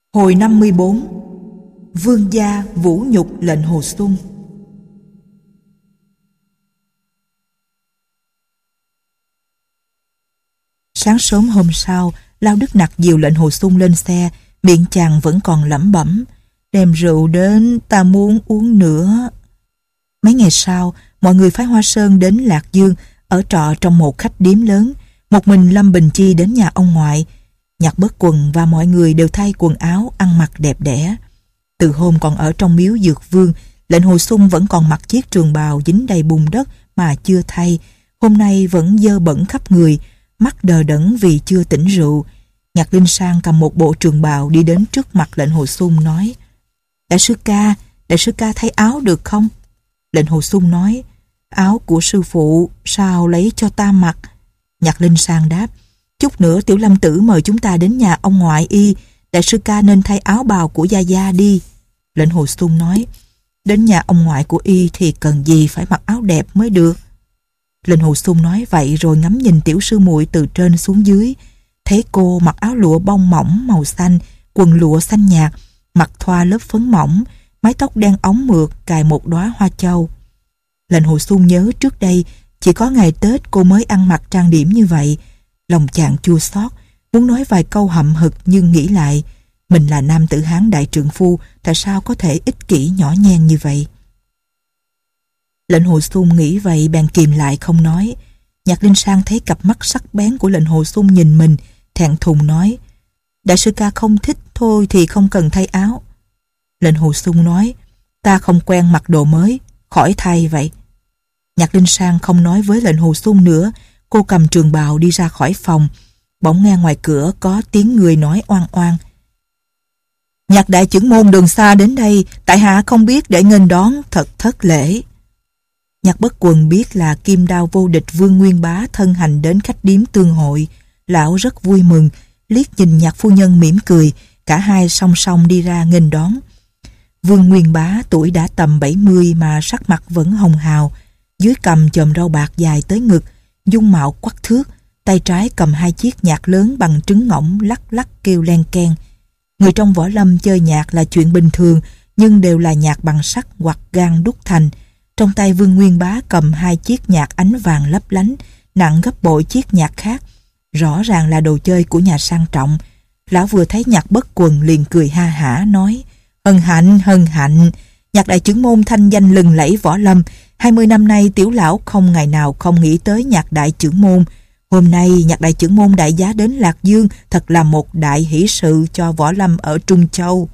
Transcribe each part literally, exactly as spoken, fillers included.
Hồi năm mươi bốn. Vương gia vũ nhục lệnh Hồ Xung. Sáng sớm hôm sau, Lao Đức Nặc dìu lệnh Hồ Xung lên xe, miệng chàng vẫn còn lẩm bẩm: "Đem rượu đến, ta muốn uống nữa." Mấy ngày sau, mọi người phái Hoa Sơn đến Lạc Dương, ở trọ trong một khách điếm lớn. Một mình Lâm Bình Chi đến nhà ông ngoại. Nhạc Bất Quần và mọi người đều thay quần áo, ăn mặc đẹp đẽ. Từ hôm còn ở trong miếu Dược Vương, lệnh Hồ Xung vẫn còn mặc chiếc trường bào dính đầy bùn đất mà chưa thay. Hôm nay vẫn dơ bẩn khắp người, mắt đờ đẫn vì chưa tỉnh rượu. Nhạc Linh Sang cầm một bộ trường bào đi đến trước mặt lệnh Hồ Xung nói: "Đại sư ca, đại sư ca thay áo được không?" Lệnh Hồ Xung nói: "Áo của sư phụ, sao lấy cho ta mặc?" Nhạc Linh Sang đáp: "Chút nữa Tiểu Lâm Tử mời chúng ta đến nhà ông ngoại y, đại sư ca nên thay áo bào của gia gia đi." Lệnh Hồ Xung nói: "Đến nhà ông ngoại của y thì cần gì phải mặc áo đẹp mới được." Lệnh Hồ Xung nói vậy rồi ngắm nhìn tiểu sư muội từ trên xuống dưới. Thấy cô mặc áo lụa bông mỏng màu xanh, quần lụa xanh nhạt, mặt thoa lớp phấn mỏng, mái tóc đen óng mượt cài một đóa hoa châu. Lệnh Hồ Xung nhớ trước đây chỉ có ngày Tết cô mới ăn mặc trang điểm như vậy. Lòng chàng chua xót, muốn nói vài câu hậm hực nhưng nghĩ lại, mình là nam tử Hán đại trượng phu, tại sao có thể ích kỷ nhỏ nhen như vậy? Lệnh Hồ Xung nghĩ vậy bèn kìm lại không nói. Nhạc Linh Sang thấy cặp mắt sắc bén của lệnh Hồ Xung nhìn mình, thẹn thùng nói: "Đại sư ca không thích thôi thì không cần thay áo." Lệnh Hồ Xung nói: "Ta không quen mặc đồ mới, khỏi thay vậy." Nhạc Linh Sang không nói với lệnh Hồ Xung nữa. Cô cầm trường bào đi ra khỏi phòng. Bỗng nghe ngoài cửa có tiếng người nói oan oan: "Nhạc đại chưởng môn đường xa đến đây, tại hạ không biết để nghênh đón, thật thất lễ." Nhạc Bất Quần biết là Kim Đao vô địch Vương Nguyên Bá thân hành đến khách điếm tương hội. Lão rất vui mừng, liếc nhìn Nhạc phu nhân mỉm cười, cả hai song song đi ra nghênh đón. Vương Nguyên Bá tuổi đã tầm bảy mươi mà sắc mặt vẫn hồng hào, dưới cằm chòm râu bạc dài tới ngực, dung mạo quắc thước, tay trái cầm hai chiếc nhạc lớn bằng trứng ngỗng lắc lắc kêu len keng. Người trong võ lâm chơi nhạc là chuyện bình thường, nhưng đều là nhạc bằng sắt hoặc gan đúc thành. Trong tay Vương Nguyên Bá cầm hai chiếc nhạc ánh vàng lấp lánh, nặng gấp bội chiếc nhạc khác, rõ ràng là đồ chơi của nhà sang trọng. Lão vừa thấy Nhạc Bất Quần liền cười ha hả nói: "Hân hạnh, hân hạnh, Nhạc đại chưởng môn thanh danh lừng lẫy võ lâm, hai mươi năm nay tiểu lão không ngày nào không nghĩ tới Nhạc đại chưởng môn. Hôm nay Nhạc đại chưởng môn đại giá đến Lạc Dương, thật là một đại hỷ sự cho võ lâm ở Trung Châu."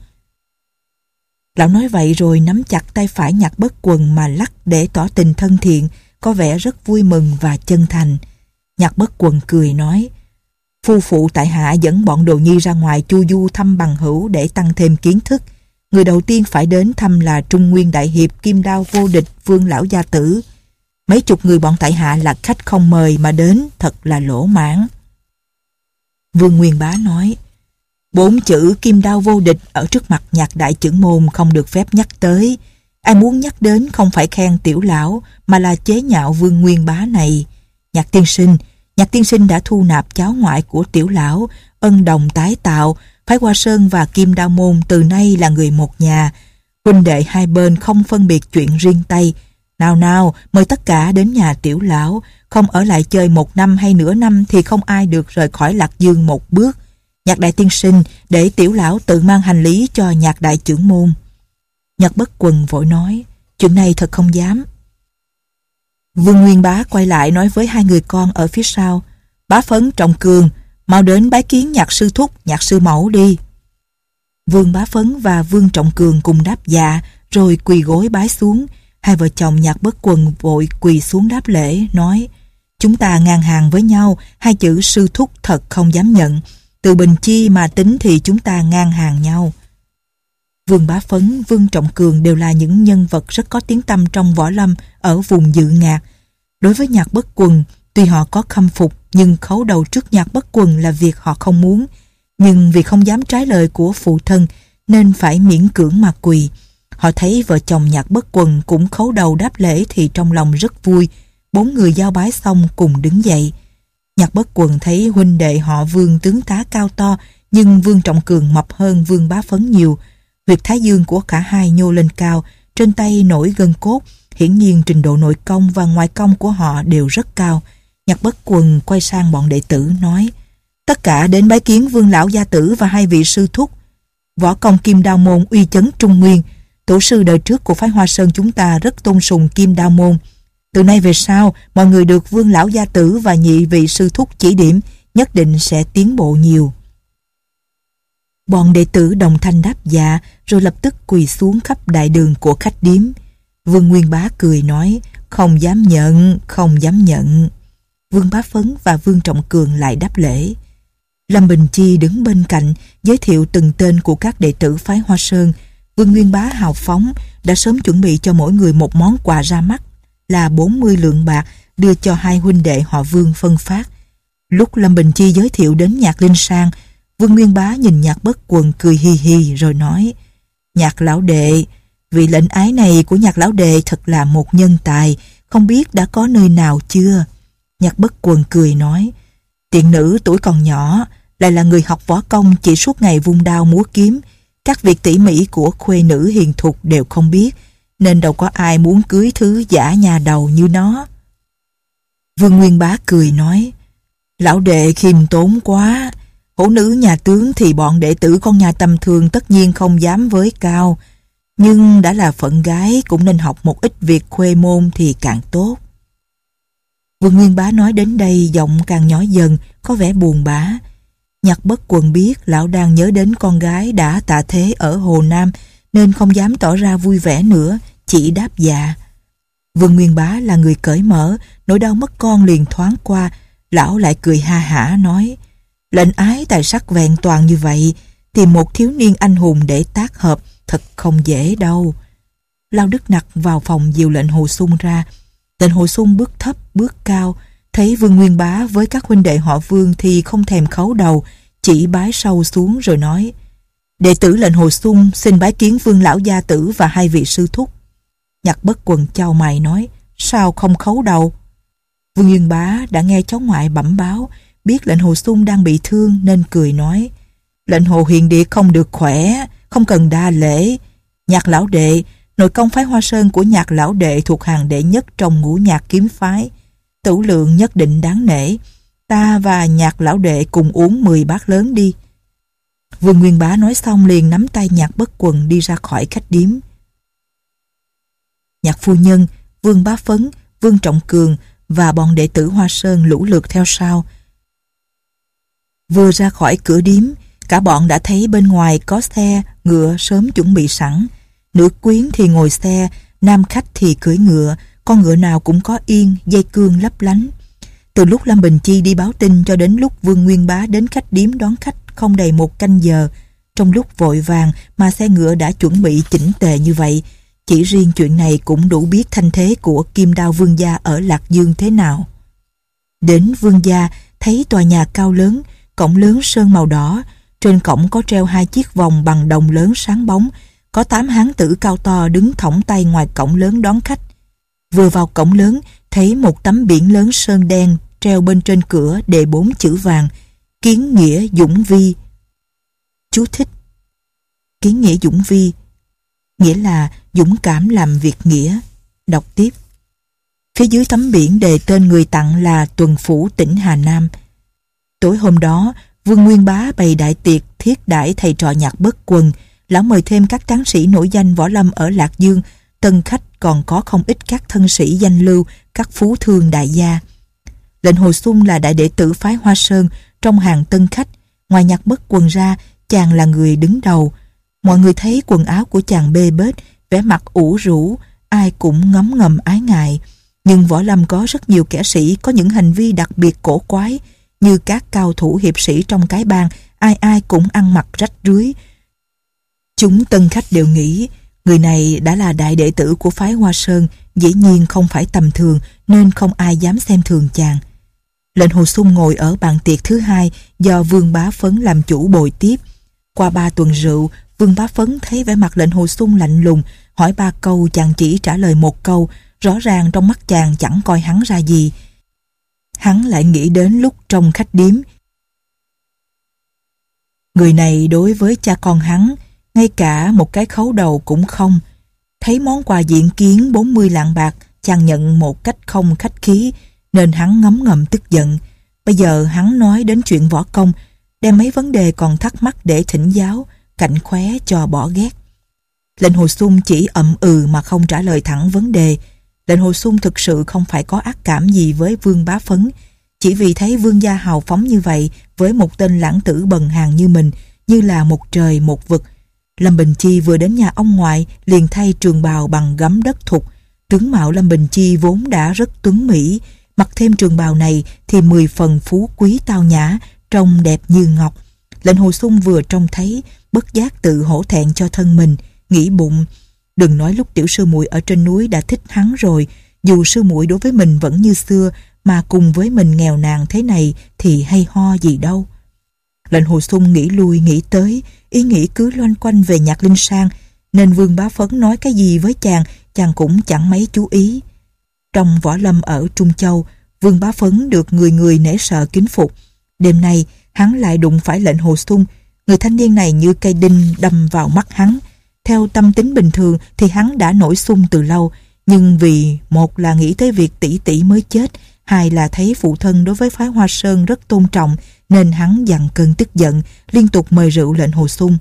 Lão nói vậy rồi nắm chặt tay phải Nhạc Bất Quần mà lắc để tỏ tình thân thiện, có vẻ rất vui mừng và chân thành. Nhạc Bất Quần cười nói: "Phu phụ tại hạ dẫn bọn đồ nhi ra ngoài chu du thăm bằng hữu để tăng thêm kiến thức. Người đầu tiên phải đến thăm là Trung Nguyên đại hiệp Kim Đao vô địch Vương lão gia tử. Mấy chục người bọn tại hạ là khách không mời mà đến, thật là lỗ mãn." Vương Nguyên Bá nói: "Bốn chữ Kim Đao vô địch ở trước mặt Nhạc đại chưởng môn không được phép nhắc tới. Ai muốn nhắc đến không phải khen tiểu lão mà là chế nhạo Vương Nguyên Bá này. Nhạc tiên sinh, Nhạc tiên sinh đã thu nạp cháu ngoại của tiểu lão, ân đồng tái tạo, phái Hoa Sơn và Kim Đao môn từ nay là người một nhà. Huynh đệ hai bên không phân biệt chuyện riêng tay. Nào nào, mời tất cả đến nhà tiểu lão, không ở lại chơi một năm hay nửa năm thì không ai được rời khỏi Lạc Dương một bước. Nhạc đại tiên sinh, để tiểu lão tự mang hành lý cho Nhạc đại chưởng môn." Nhạc Bất Quần vội nói: "Chuyện này thật không dám." Vương Nguyên Bá quay lại nói với hai người con ở phía sau: "Bá Phấn, Trọng Cường, mau đến bái kiến Nhạc sư thúc, Nhạc sư mẫu đi." Vương Bá Phấn và Vương Trọng Cường cùng đáp dạ, rồi quỳ gối bái xuống. Hai vợ chồng Nhạc Bất Quần vội quỳ xuống đáp lễ, nói: "Chúng ta ngang hàng với nhau, hai chữ sư thúc thật không dám nhận. Từ bình chi mà tính thì chúng ta ngang hàng nhau." Vương Bá Phấn, Vương Trọng Cường đều là những nhân vật rất có tiếng tăm trong võ lâm ở vùng Dự Ngạc. Đối với Nhạc Bất Quần, tuy họ có khâm phục nhưng khấu đầu trước Nhạc Bất Quần là việc họ không muốn. Nhưng vì không dám trái lời của phụ thân nên phải miễn cưỡng mà quỳ. Họ thấy vợ chồng Nhạc Bất Quần cũng khấu đầu đáp lễ thì trong lòng rất vui. Bốn người giao bái xong cùng đứng dậy. Nhạc Bất Quần thấy huynh đệ họ Vương tướng tá cao to nhưng Vương Trọng Cường mập hơn Vương Bá Phấn nhiều. Huyệt thái dương của cả hai nhô lên cao, trên tay nổi gân cốt, hiển nhiên trình độ nội công và ngoại công của họ đều rất cao. Nhạc Bất Quần quay sang bọn đệ tử nói: tất cả đến bái kiến Vương lão gia tử và hai vị sư thúc. Võ công Kim Đao môn uy chấn Trung Nguyên, tổ sư đời trước của phái Hoa Sơn chúng ta rất tôn sùng Kim Đao môn. Từ nay về sau, mọi người được Vương lão gia tử và nhị vị sư thúc chỉ điểm, nhất định sẽ tiến bộ nhiều. Bọn đệ tử đồng thanh đáp dạ, rồi lập tức quỳ xuống khắp đại đường của khách điếm. Vương Nguyên Bá cười nói: không dám nhận, không dám nhận. Vương Bá Phấn và Vương Trọng Cường lại đáp lễ. Lâm Bình Chi đứng bên cạnh giới thiệu từng tên của các đệ tử phái Hoa Sơn. Vương Nguyên Bá hào phóng đã sớm chuẩn bị cho mỗi người một món quà ra mắt là bốn mươi lượng bạc, đưa cho hai huynh đệ họ Vương phân phát. Lúc Lâm Bình Chi giới thiệu đến Nhạc Linh Sang, Vương Nguyên Bá nhìn Nhạc Bất Quần cười hì hì rồi nói: Nhạc lão đệ, vị lệnh ái này của Nhạc lão đệ thật là một nhân tài, không biết đã có nơi nào chưa? Nhạc Bất Quần cười nói: tiện nữ tuổi còn nhỏ, lại là người học võ công chỉ suốt ngày vung đao múa kiếm, các việc tỉ mỉ của khuê nữ hiền thục đều không biết, nên đâu có ai muốn cưới thứ giả nhà đầu như nó. Vương Nguyên Bá cười nói: lão đệ khiêm tốn quá, hổ nữ nhà tướng thì bọn đệ tử con nhà tầm thường tất nhiên không dám với cao, nhưng đã là phận gái cũng nên học một ít việc khuê môn thì càng tốt. Vương Nguyên Bá nói đến đây giọng càng nhỏ dần, có vẻ buồn bã. Nhạc Bất Quần biết lão đang nhớ đến con gái đã tạ thế ở Hồ Nam, nên không dám tỏ ra vui vẻ nữa, chỉ đáp dạ. Vương Nguyên Bá là người cởi mở, nỗi đau mất con liền thoáng qua, lão lại cười ha hả nói: lệnh ái tài sắc vẹn toàn như vậy, tìm một thiếu niên anh hùng để tác hợp thật không dễ đâu. Lao Đức Nặc vào phòng dìu lệnh Hồ Sung ra. Lệnh Hồ Sung bước thấp bước cao, thấy Vương Nguyên Bá với các huynh đệ họ Vương thì không thèm khấu đầu, chỉ bái sâu xuống rồi nói: đệ tử lệnh Hồ Sung xin bái kiến Vương lão gia tử và hai vị sư thúc. Nhạc Bất Quần chau mày nói: sao không khấu đầu? Vương Nguyên Bá đã nghe cháu ngoại bẩm báo, biết lệnh Hồ Sung đang bị thương nên cười nói: lệnh Hồ hiền điệt không được khỏe, không cần đa lễ. Nhạc lão đệ, nội công phái Hoa Sơn của Nhạc lão đệ thuộc hàng đệ nhất trong ngũ nhạc kiếm phái, tửu lượng nhất định đáng nể. Ta và Nhạc lão đệ cùng uống mười bát lớn đi. Vương Nguyên Bá nói xong liền nắm tay Nhạc Bất Quần đi ra khỏi khách điếm. Nhạc phu nhân, Vương Bá Phấn, Vương Trọng Cường và bọn đệ tử Hoa Sơn lũ lượt theo sau. Vừa ra khỏi cửa điếm, cả bọn đã thấy bên ngoài có xe ngựa sớm chuẩn bị sẵn. Nữ quyến thì ngồi xe, nam khách thì cưỡi ngựa, con ngựa nào cũng có yên, dây cương lấp lánh. Từ lúc Lâm Bình Chi đi báo tin cho đến lúc Vương Nguyên Bá đến khách điếm đón khách không đầy một canh giờ. Trong lúc vội vàng mà xe ngựa đã chuẩn bị chỉnh tề như vậy, chỉ riêng chuyện này cũng đủ biết thanh thế của Kim Đao Vương gia ở Lạc Dương thế nào. Đến Vương gia, thấy tòa nhà cao lớn, cổng lớn sơn màu đỏ, trên cổng có treo hai chiếc vòng bằng đồng lớn sáng bóng, có tám hán tử cao to đứng thõng tay ngoài cổng lớn đón khách. Vừa vào cổng lớn, thấy một tấm biển lớn sơn đen treo bên trên cửa đề bốn chữ vàng: Kiến Nghĩa Dũng Vi. Chú thích: Kiến Nghĩa Dũng Vi nghĩa là dũng cảm làm việc nghĩa. Đọc tiếp. Phía dưới tấm biển đề tên người tặng là Tuần Phủ tỉnh Hà Nam. Tối hôm đó, Vương Nguyên Bá bày đại tiệc thiết đãi thầy trò Nhạc Bất Quần. Lão mời thêm các tráng sĩ nổi danh võ lâm ở Lạc Dương. Tân khách còn có không ít các thân sĩ danh lưu, các phú thương đại gia. Lệnh Hồ Sung là đại đệ tử phái Hoa Sơn trong hàng tân khách. Ngoài Nhạc Bất Quần ra, chàng là người đứng đầu. Mọi người thấy quần áo của chàng bê bết, vẻ mặt ủ rũ, ai cũng ngấm ngầm ái ngại. Nhưng võ lâm có rất nhiều kẻ sĩ có những hành vi đặc biệt cổ quái, như các cao thủ hiệp sĩ trong cái bang, ai ai cũng ăn mặc rách rưới. Chúng tân khách đều nghĩ người này đã là đại đệ tử của phái Hoa Sơn, dĩ nhiên không phải tầm thường, nên không ai dám xem thường chàng. Lệnh Hồ Sung ngồi ở bàn tiệc thứ hai do Vương Bá Phấn làm chủ bồi tiếp. Qua ba tuần rượu, Vương Bá Phấn thấy vẻ mặt lệnh Hồ Sung lạnh lùng, hỏi ba câu chàng chỉ trả lời một câu, rõ ràng trong mắt chàng chẳng coi hắn ra gì. Hắn lại nghĩ đến lúc trong khách điếm, Người này đối với cha con hắn, ngay cả một cái khấu đầu cũng không. Thấy món quà diện kiến bốn mươi lạng bạc chàng nhận một cách không khách khí, nên hắn ngấm ngầm tức giận. Bây giờ hắn nói đến chuyện võ công, đem mấy vấn đề còn thắc mắc để thỉnh giáo, cạnh khóe cho bỏ ghét. Lệnh Hồ Xung chỉ ậm ừ mà không trả lời thẳng vấn đề. Lệnh Hồ Xung thực sự không phải có ác cảm gì với Vương Bá Phấn, chỉ vì thấy vương gia hào phóng như vậy với một tên lãng tử bần hàn như mình, như là một trời một vực. Lâm Bình Chi vừa đến nhà ông ngoại liền thay trường bào bằng gấm đất thục. Tướng mạo Lâm Bình Chi vốn đã rất tuấn mỹ, mặc thêm trường bào này thì mười phần phú quý tao nhã, trông đẹp như ngọc. Lệnh Hồ Xung vừa trông thấy, bất giác tự hổ thẹn cho thân mình, nghĩ bụng: đừng nói lúc tiểu sư muội ở trên núi đã thích hắn rồi, dù sư muội đối với mình vẫn như xưa, mà cùng với mình nghèo nàn thế này thì hay ho gì đâu. Lệnh Hồ Xung nghĩ lui nghĩ tới, ý nghĩ cứ loanh quanh về Nhạc Linh Sang, nên Vương Bá Phấn nói cái gì với chàng, chàng cũng chẳng mấy chú ý. Trong võ lâm ở Trung Châu, Vương Bá Phấn được người người nể sợ kính phục. Đêm nay hắn lại đụng phải Lệnh Hồ Xung. Người thanh niên này như cây đinh đâm vào mắt hắn. Theo tâm tính bình thường thì hắn đã nổi xung từ lâu, nhưng vì một là nghĩ tới việc tỷ tỷ mới chết, hai là thấy phụ thân đối với phái Hoa Sơn rất tôn trọng, nên hắn dằn cơn tức giận, liên tục mời rượu Lệnh Hồ Xung.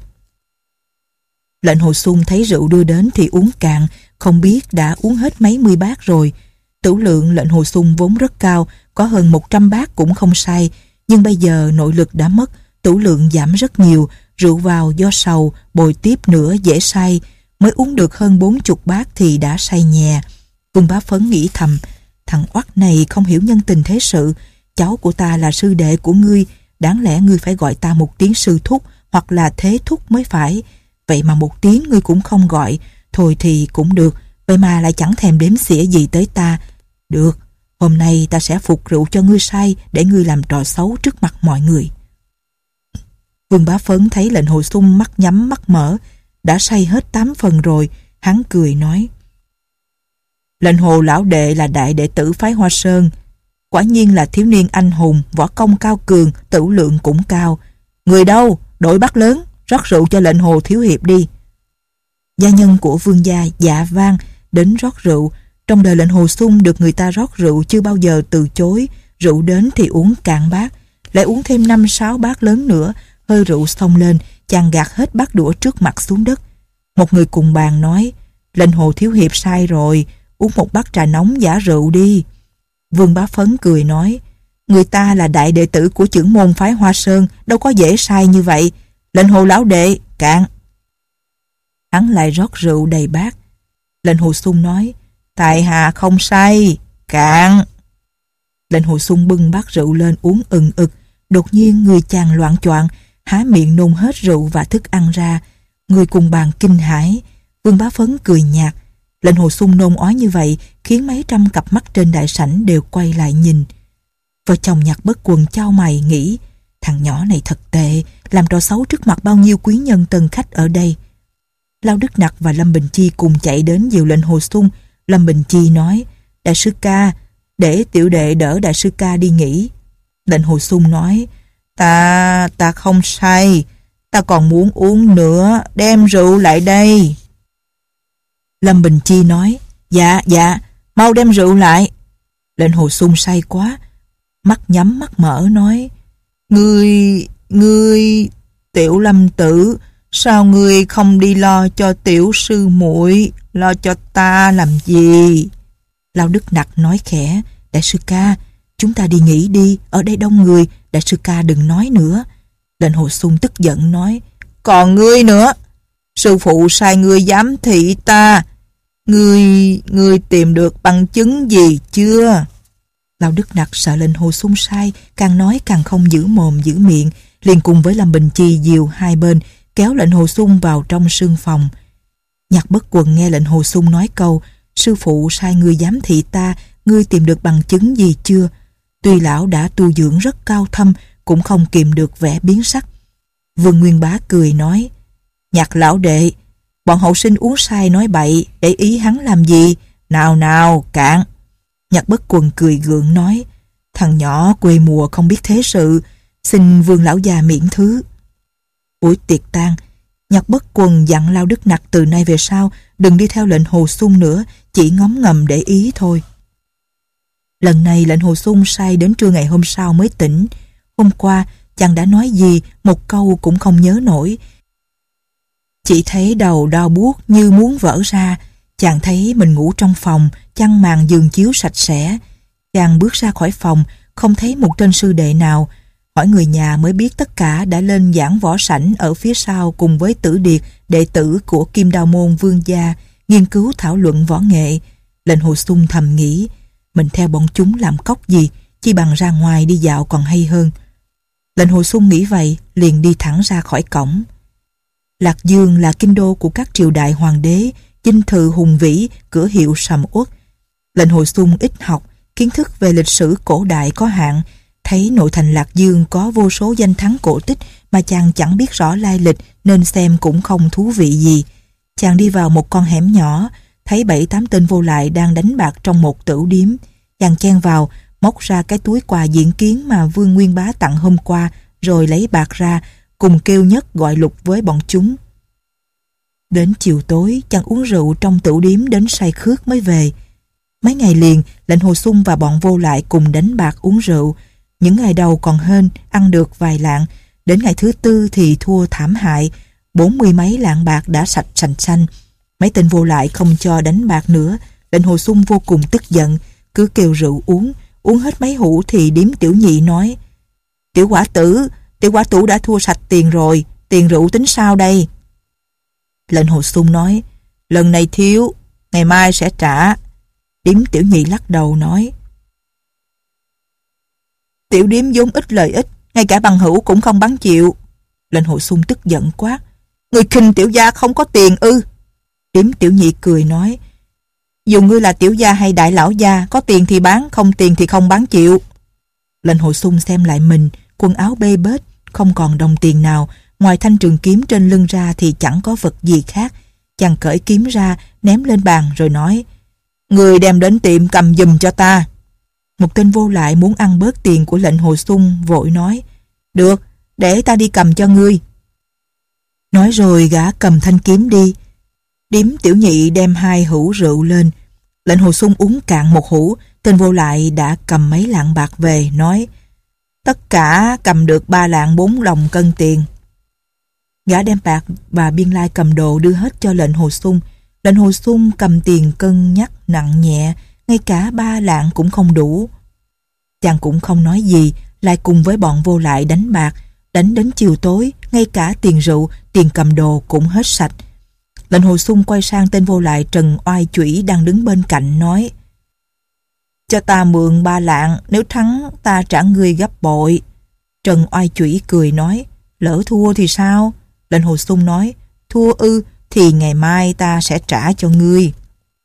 Lệnh Hồ Xung thấy rượu đưa đến thì uống cạn, không biết đã uống hết mấy mươi bát rồi. Tửu lượng Lệnh Hồ Xung vốn rất cao, có hơn một trăm bát cũng không sai, nhưng bây giờ nội lực đã mất, tửu lượng giảm rất nhiều, rượu vào do sầu, bồi tiếp nữa dễ say, mới uống được hơn bốn chục bát thì đã say nhè. Vương Bá Phấn nghĩ thầm: thằng oắt này không hiểu nhân tình thế sự, cháu của ta là sư đệ của ngươi, đáng lẽ ngươi phải gọi ta một tiếng sư thúc hoặc là thế thúc mới phải. Vậy mà một tiếng ngươi cũng không gọi, thôi thì cũng được, vậy mà lại chẳng thèm đếm xỉa gì tới ta. Được, hôm nay ta sẽ phục rượu cho ngươi say để ngươi làm trò xấu trước mặt mọi người. Vương Bá Phấn thấy Lệnh Hồ Xung mắt nhắm mắt mở, đã say hết tám phần rồi, hắn cười nói: Lệnh Hồ lão đệ là đại đệ tử phái Hoa Sơn, quả nhiên là thiếu niên anh hùng, võ công cao cường, tửu lượng cũng cao. Người đâu, đội bát lớn, rót rượu cho Lệnh Hồ thiếu hiệp đi. Gia nhân của vương gia dạ vang đến rót rượu. Trong đời Lệnh Hồ Xung được người ta rót rượu chưa bao giờ từ chối, rượu đến thì uống cạn bát, lại uống thêm năm sáu bát lớn nữa. Hơi rượu xông lên, chàng gạt hết bát đũa trước mặt xuống đất. Một người cùng bàn nói: Lệnh Hồ thiếu hiệp sai rồi, uống một bát trà nóng giả rượu đi. Vương Bá Phấn cười nói: người ta là đại đệ tử của chưởng môn phái Hoa Sơn, đâu có dễ sai như vậy. Lệnh Hồ lão đệ, cạn. Hắn lại rót rượu đầy bát. Lệnh Hồ Xung nói: tại hạ không say, cạn. Lệnh Hồ Xung bưng bát rượu lên uống ừng ực. Đột nhiên người chàng loạng choạng, há miệng nôn hết rượu và thức ăn ra. Người cùng bàn kinh hãi. Vương Bá Phấn cười nhạt. Lệnh Hồ Xung nôn ói như vậy khiến mấy trăm cặp mắt trên đại sảnh đều quay lại nhìn. Vợ chồng Nhạc Bất Quần chau mày nghĩ: thằng nhỏ này thật tệ, làm trò xấu trước mặt bao nhiêu quý nhân tân khách ở đây. Lao Đức Nặc và Lâm Bình Chi cùng chạy đến dìu Lệnh Hồ Xung. Lâm Bình Chi nói: đại sư ca, để tiểu đệ đỡ đại sư ca đi nghỉ. Lệnh Hồ Xung nói: Ta, ta không say, ta còn muốn uống nữa, đem rượu lại đây. Lâm Bình Chi nói: dạ, dạ, mau đem rượu lại. Lệnh Hồ Xung say quá, mắt nhắm mắt mở nói: Ngươi, ngươi, tiểu Lâm tử, sao ngươi không đi lo cho tiểu sư muội, lo cho ta làm gì? Lao Đức Nặc nói khẽ: đại sư ca, chúng ta đi nghỉ đi, ở đây đông người, đại sư ca đừng nói nữa. Lệnh Hồ Xung tức giận nói: còn ngươi nữa, sư phụ sai ngươi giám thị ta, ngươi, ngươi tìm được bằng chứng gì chưa? Lao Đức Nặc sợ Lệnh Hồ Xung sai, càng nói càng không giữ mồm giữ miệng, liền cùng với Lâm Bình Chi dìu hai bên, kéo Lệnh Hồ Xung vào trong sương phòng. Nhạc Bất Quần nghe Lệnh Hồ Xung nói câu: sư phụ sai ngươi giám thị ta, ngươi tìm được bằng chứng gì chưa? Tuy lão đã tu dưỡng rất cao thâm, cũng không kìm được vẻ biến sắc. Vương Nguyên Bá cười nói: Nhạc lão đệ, bọn hậu sinh uống say nói bậy, để ý hắn làm gì? Nào nào, cạn. Nhạc Bất Quần cười gượng nói: thằng nhỏ quê mùa không biết thế sự, xin Vương lão già miễn thứ. Buổi tiệc tang, Nhạc Bất Quần dặn Lao Đức Nặc từ nay về sau đừng đi theo lệnh Hồ Xung nữa, chỉ ngấm ngầm để ý thôi. Lần này lệnh Hồ Xung say đến trưa ngày hôm sau mới tỉnh. Hôm qua chàng đã nói gì một câu cũng không nhớ nổi. Chỉ thấy đầu đau buốt như muốn vỡ ra. Chàng thấy mình ngủ trong phòng, chăn màn giường chiếu sạch sẽ. Chàng bước ra khỏi phòng, không thấy một tên sư đệ nào. Hỏi người nhà mới biết tất cả đã lên giảng võ sảnh ở phía sau cùng với Tử Điệt, đệ tử của Kim Đao Môn Vương gia, nghiên cứu thảo luận võ nghệ. Lệnh Hồ Xung thầm nghĩ, mình theo bọn chúng làm cóc gì, chi bằng ra ngoài đi dạo còn hay hơn. Lệnh Hồ Xung nghĩ vậy, liền đi thẳng ra khỏi cổng. Lạc Dương là kinh đô của các triều đại hoàng đế, dinh thự hùng vĩ, cửa hiệu sầm uất. Lệnh Hồ Xung ít học, kiến thức về lịch sử cổ đại có hạn, thấy nội thành Lạc Dương có vô số danh thắng cổ tích mà chàng chẳng biết rõ lai lịch nên xem cũng không thú vị gì. Chàng đi vào một con hẻm nhỏ, thấy bảy tám tên vô lại đang đánh bạc trong một tửu điếm. Chàng chen vào, móc ra cái túi quà diễn kiến mà Vương Nguyên Bá tặng hôm qua, rồi lấy bạc ra, cùng kêu Nhất gọi Lục với bọn chúng. Đến chiều tối, chàng uống rượu trong tửu điếm đến say khướt mới về. Mấy ngày liền, lệnh Hồ Xung và bọn vô lại cùng đánh bạc uống rượu. Những ngày đầu còn hên, ăn được vài lạng. Đến ngày thứ tư thì thua thảm hại. Bốn mươi mấy lạng bạc đã sạch sành xanh. Mấy tên vô lại không cho đánh bạc nữa. Lệnh Hồ Xung vô cùng tức giận, cứ kêu rượu uống. Uống hết mấy hũ thì điếm tiểu nhị nói: Tiểu quả tử, tiểu quả tử đã thua sạch tiền rồi, tiền rượu tính sao đây? Lệnh Hồ Xung nói: Lần này thiếu, ngày mai sẽ trả. Điếm tiểu nhị lắc đầu nói: Tiểu điếm vốn ít lời ít, ngay cả bằng hữu cũng không bán chịu. Lệnh Hồ Xung tức giận quát: Người khinh tiểu gia không có tiền ư? Điếm tiểu nhị cười nói: Dù ngươi là tiểu gia hay đại lão gia, có tiền thì bán, không tiền thì không bán chịu. Lệnh Hồ Xung xem lại mình, quần áo bê bết, không còn đồng tiền nào, ngoài thanh trường kiếm trên lưng ra thì chẳng có vật gì khác. Chàng cởi kiếm ra, ném lên bàn rồi nói: Người đem đến tiệm cầm giùm cho ta. Một tên vô lại muốn ăn bớt tiền của lệnh Hồ Xung, vội nói: Được, để ta đi cầm cho ngươi. Nói rồi gã cầm thanh kiếm đi. Điếm tiểu nhị đem hai hũ rượu lên. Lệnh Hồ Xung uống cạn một hũ, tên vô lại đã cầm mấy lạng bạc về, nói: Tất cả cầm được ba lạng bốn đồng cân tiền. Gã đem bạc và biên lai cầm đồ đưa hết cho lệnh Hồ Xung. Lệnh Hồ Xung cầm tiền cân nhắc nặng nhẹ, ngay cả ba lạng cũng không đủ. Chàng cũng không nói gì, lại cùng với bọn vô lại đánh bạc. Đánh đến chiều tối, ngay cả tiền rượu, tiền cầm đồ cũng hết sạch. Lệnh Hồ Xung quay sang tên vô lại Trần Oai Chủy đang đứng bên cạnh nói: Cho ta mượn ba lạng, nếu thắng ta trả ngươi gấp bội. Trần Oai Chủy cười nói: Lỡ thua thì sao? Lệnh Hồ Xung nói: Thua ư, thì ngày mai ta sẽ trả cho ngươi.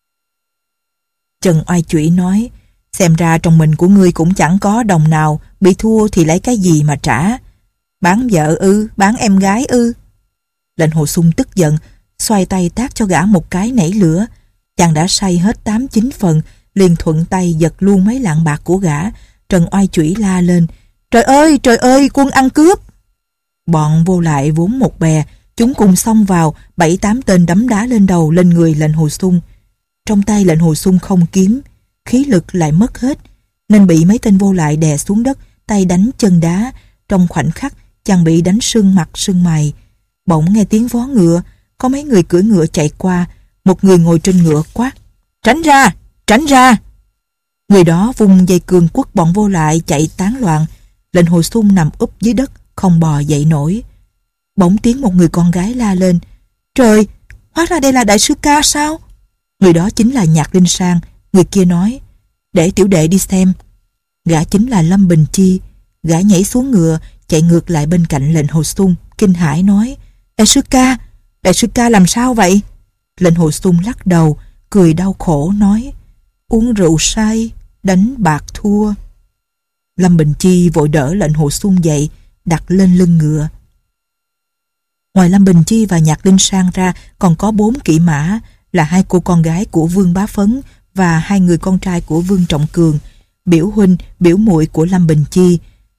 Trần Oai Chủy nói: Xem ra trong mình của ngươi cũng chẳng có đồng nào, bị thua thì lấy cái gì mà trả? Bán vợ ư, bán em gái ư? Lệnh Hồ Xung tức giận, xoay tay tát cho gã một cái nảy lửa. Chàng đã say hết tám chín phần, liền thuận tay giật luôn mấy lạng bạc của gã. Trần Oai Chủy la lên: Trời ơi, trời ơi, quân ăn cướp! Bọn vô lại vốn một bè, chúng cùng xông vào, bảy tám tên đấm đá lên đầu lên người lệnh Hồ Xung. Trong tay lệnh Hồ Xung không kiếm, khí lực lại mất hết, nên bị mấy tên vô lại đè xuống đất, tay đánh chân đá. Trong khoảnh khắc, chàng bị đánh sưng mặt sưng mày. Bỗng nghe tiếng vó ngựa, có mấy người cưỡi ngựa chạy qua. Một người ngồi trên ngựa quát: Tránh ra, tránh ra! Người đó vung dây cương quất bọn vô lại chạy tán loạn. Lệnh Hồ Xung nằm úp dưới đất, không bò dậy nổi. Bỗng tiếng một người con gái la lên: Trời, hóa ra đây là đại sư ca sao? Người đó chính là Nhạc Linh Sang. Người kia nói: Để tiểu đệ đi xem. Gã chính là Lâm Bình Chi. Gã nhảy xuống ngựa, chạy ngược lại bên cạnh lệnh Hồ Xung, kinh hãi nói: Đại sư ca, đại sư ca làm sao vậy? Lệnh Hồ Xung lắc đầu, cười đau khổ nói: Uống rượu say, đánh bạc thua. Lâm Bình Chi vội đỡ lệnh Hồ Xung dậy, đặt lên lưng ngựa. Ngoài Lâm Bình Chi và Nhạc Linh Sang ra, còn có bốn kỵ mã, là hai cô con gái của Vương Bá Phấn và hai người con trai của Vương Trọng Cường, biểu huynh, biểu muội của Lâm Bình Chi.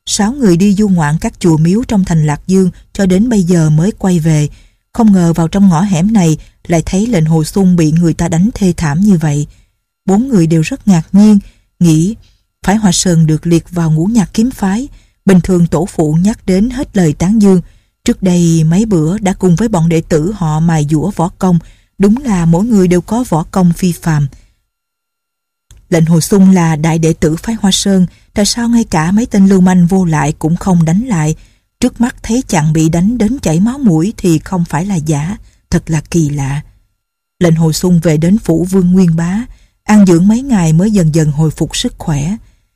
Sáu người đi du ngoạn các chùa miếu trong thành Lạc Dương cho đến bây giờ mới quay về. Không ngờ vào trong ngõ hẻm này lại thấy lệnh Hồ Xuân bị người ta đánh thê thảm như vậy. Bốn người đều rất ngạc nhiên, nghĩ phái Hoa Sơn được liệt vào ngũ nhạc kiếm phái. Bình thường tổ phụ nhắc đến hết lời tán dương. Trước đây mấy bữa đã cùng với bọn đệ tử họ mài dũa võ công. Đúng là mỗi người đều có võ công phi phàm. Lệnh Hồ Xuân là đại đệ tử phái Hoa Sơn, tại sao ngay cả mấy tên lưu manh vô lại cũng không đánh lại? Trước mắt thấy chàng bị đánh đến chảy máu mũi thì không phải là giả, thật là kỳ lạ. Lệnh Hồ Xuân về đến phủ Vương Nguyên Bá, an dưỡng mấy ngày mới dần dần hồi phục sức khỏe.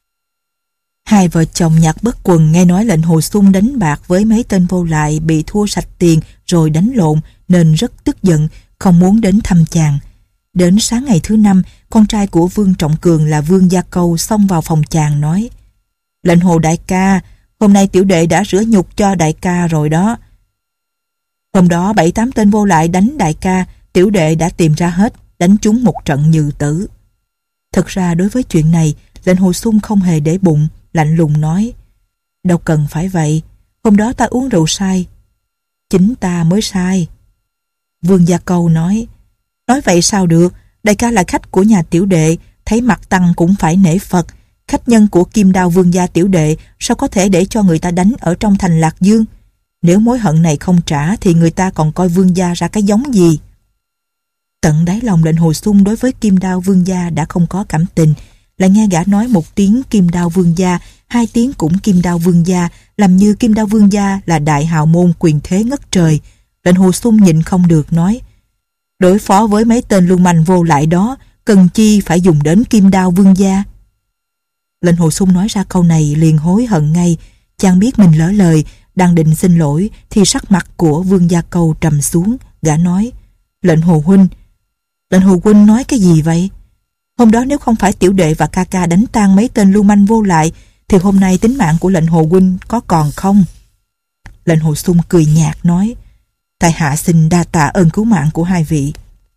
Hai vợ chồng Nhạc Bất Quần nghe nói lệnh Hồ Xuân đánh bạc với mấy tên vô lại, bị thua sạch tiền rồi đánh lộn nên rất tức giận, không muốn đến thăm chàng. Đến sáng ngày thứ năm, con trai của Vương Trọng Cường là Vương Gia Câu xông vào phòng chàng nói: "Lệnh Hồ đại ca, hôm nay tiểu đệ đã rửa nhục cho đại ca rồi đó. Hôm đó bảy tám tên vô lại đánh đại ca, tiểu đệ đã tìm ra hết, đánh chúng một trận như tử." Thật ra đối với chuyện này, lệnh Hồ Xuân không hề để bụng, lạnh lùng nói: "Đâu cần phải vậy, hôm đó ta uống rượu say, chính ta mới sai." Vương Gia Câu nói: "Nói vậy sao được, đại ca là khách của nhà tiểu đệ, thấy mặt tăng cũng phải nể Phật. Khách nhân của Kim Đao Vương gia tiểu đệ sao có thể để cho người ta đánh ở trong thành Lạc Dương? Nếu mối hận này không trả thì người ta còn coi Vương gia ra cái giống gì?" Tận đáy lòng lệnh Hồ Xuân đối với Kim Đao Vương gia đã không có cảm tình, lại nghe gã nói một tiếng Kim Đao Vương gia, hai tiếng cũng Kim Đao Vương gia, làm như Kim Đao Vương gia là đại hào môn quyền thế ngất trời. Lệnh Hồ Xuân nhịn không được nói: "Đối phó với mấy tên lưu manh vô lại đó, cần chi phải dùng đến Kim Đao Vương gia?" Lệnh Hồ Xuân nói ra câu này liền hối hận ngay. Chàng biết mình lỡ lời, đang định xin lỗi thì sắc mặt của Vương Gia Câu trầm xuống. Gã nói: "Lệnh Hồ huynh, lệnh Hồ huynh nói cái gì vậy? Hôm đó nếu không phải tiểu đệ và ca ca đánh tan mấy tên lưu manh vô lại thì hôm nay tính mạng của lệnh Hồ huynh có còn không?" Lệnh Hồ Xuân cười nhạt nói: "Tại hạ xin đa tạ ơn cứu mạng của hai vị."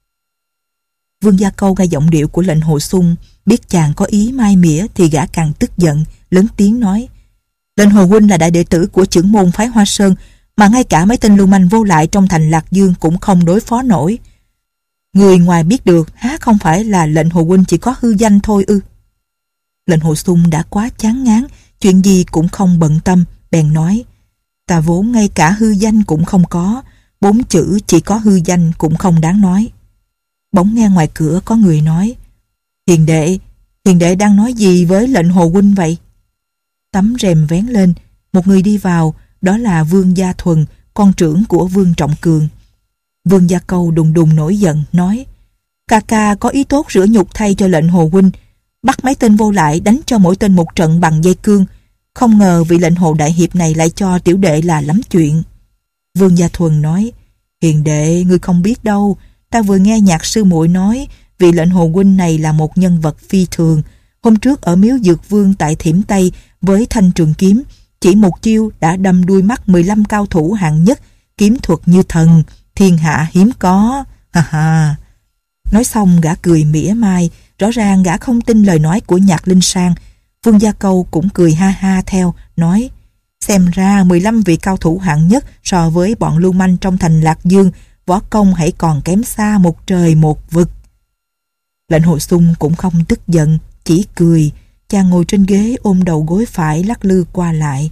Vương Gia Câu nghe giọng điệu của lệnh Hồ Xuân, biết chàng có ý mai mỉa thì gã càng tức giận, lớn tiếng nói: "Lệnh Hồ huynh là đại đệ tử của chưởng môn phái Hoa Sơn, mà ngay cả mấy tên lưu manh vô lại trong thành Lạc Dương cũng không đối phó nổi. Người ngoài biết được há không phải là lệnh Hồ huynh chỉ có hư danh thôi ư?" Lệnh Hồ Xuân đã quá chán ngán, chuyện gì cũng không bận tâm, bèn nói: "Ta vốn ngay cả hư danh cũng không có, bốn chữ chỉ có hư danh cũng không đáng nói." Bỗng nghe ngoài cửa có người nói: "Hiền đệ, hiền đệ đang nói gì với lệnh Hồ huynh vậy?" Tấm rèm vén lên, một người đi vào, đó là Vương Gia Thuần, con trưởng của Vương Trọng Cường. Vương Gia Câu đùng đùng nổi giận, nói: "Ca ca có ý tốt rửa nhục thay cho lệnh Hồ huynh, bắt mấy tên vô lại đánh cho mỗi tên một trận bằng dây cương. Không ngờ vị lệnh Hồ đại hiệp này lại cho tiểu đệ là lắm chuyện." Vương Gia Thuần nói: "Hiền đệ, ngươi không biết đâu, ta vừa nghe nhạc sư muội nói vị lệnh Hồ huynh này là một nhân vật phi thường. Hôm trước ở miếu Dược Vương tại Thiểm Tây với thanh trường kiếm, chỉ một chiêu đã đâm đuôi mắt mười lăm cao thủ hạng nhất, kiếm thuật như thần, thiên hạ hiếm có, ha ha." Nói xong gã cười mỉa mai, rõ ràng gã không tin lời nói của Nhạc Linh Sang. Vương Gia Câu cũng cười ha ha theo, nói: "Xem ra mười lăm vị cao thủ hạng nhất so với bọn lưu manh trong thành Lạc Dương, võ công hãy còn kém xa một trời một vực." Lệnh Hồ Xuân cũng không tức giận, chỉ cười. Chàng ngồi trên ghế ôm đầu gối phải lắc lư qua lại.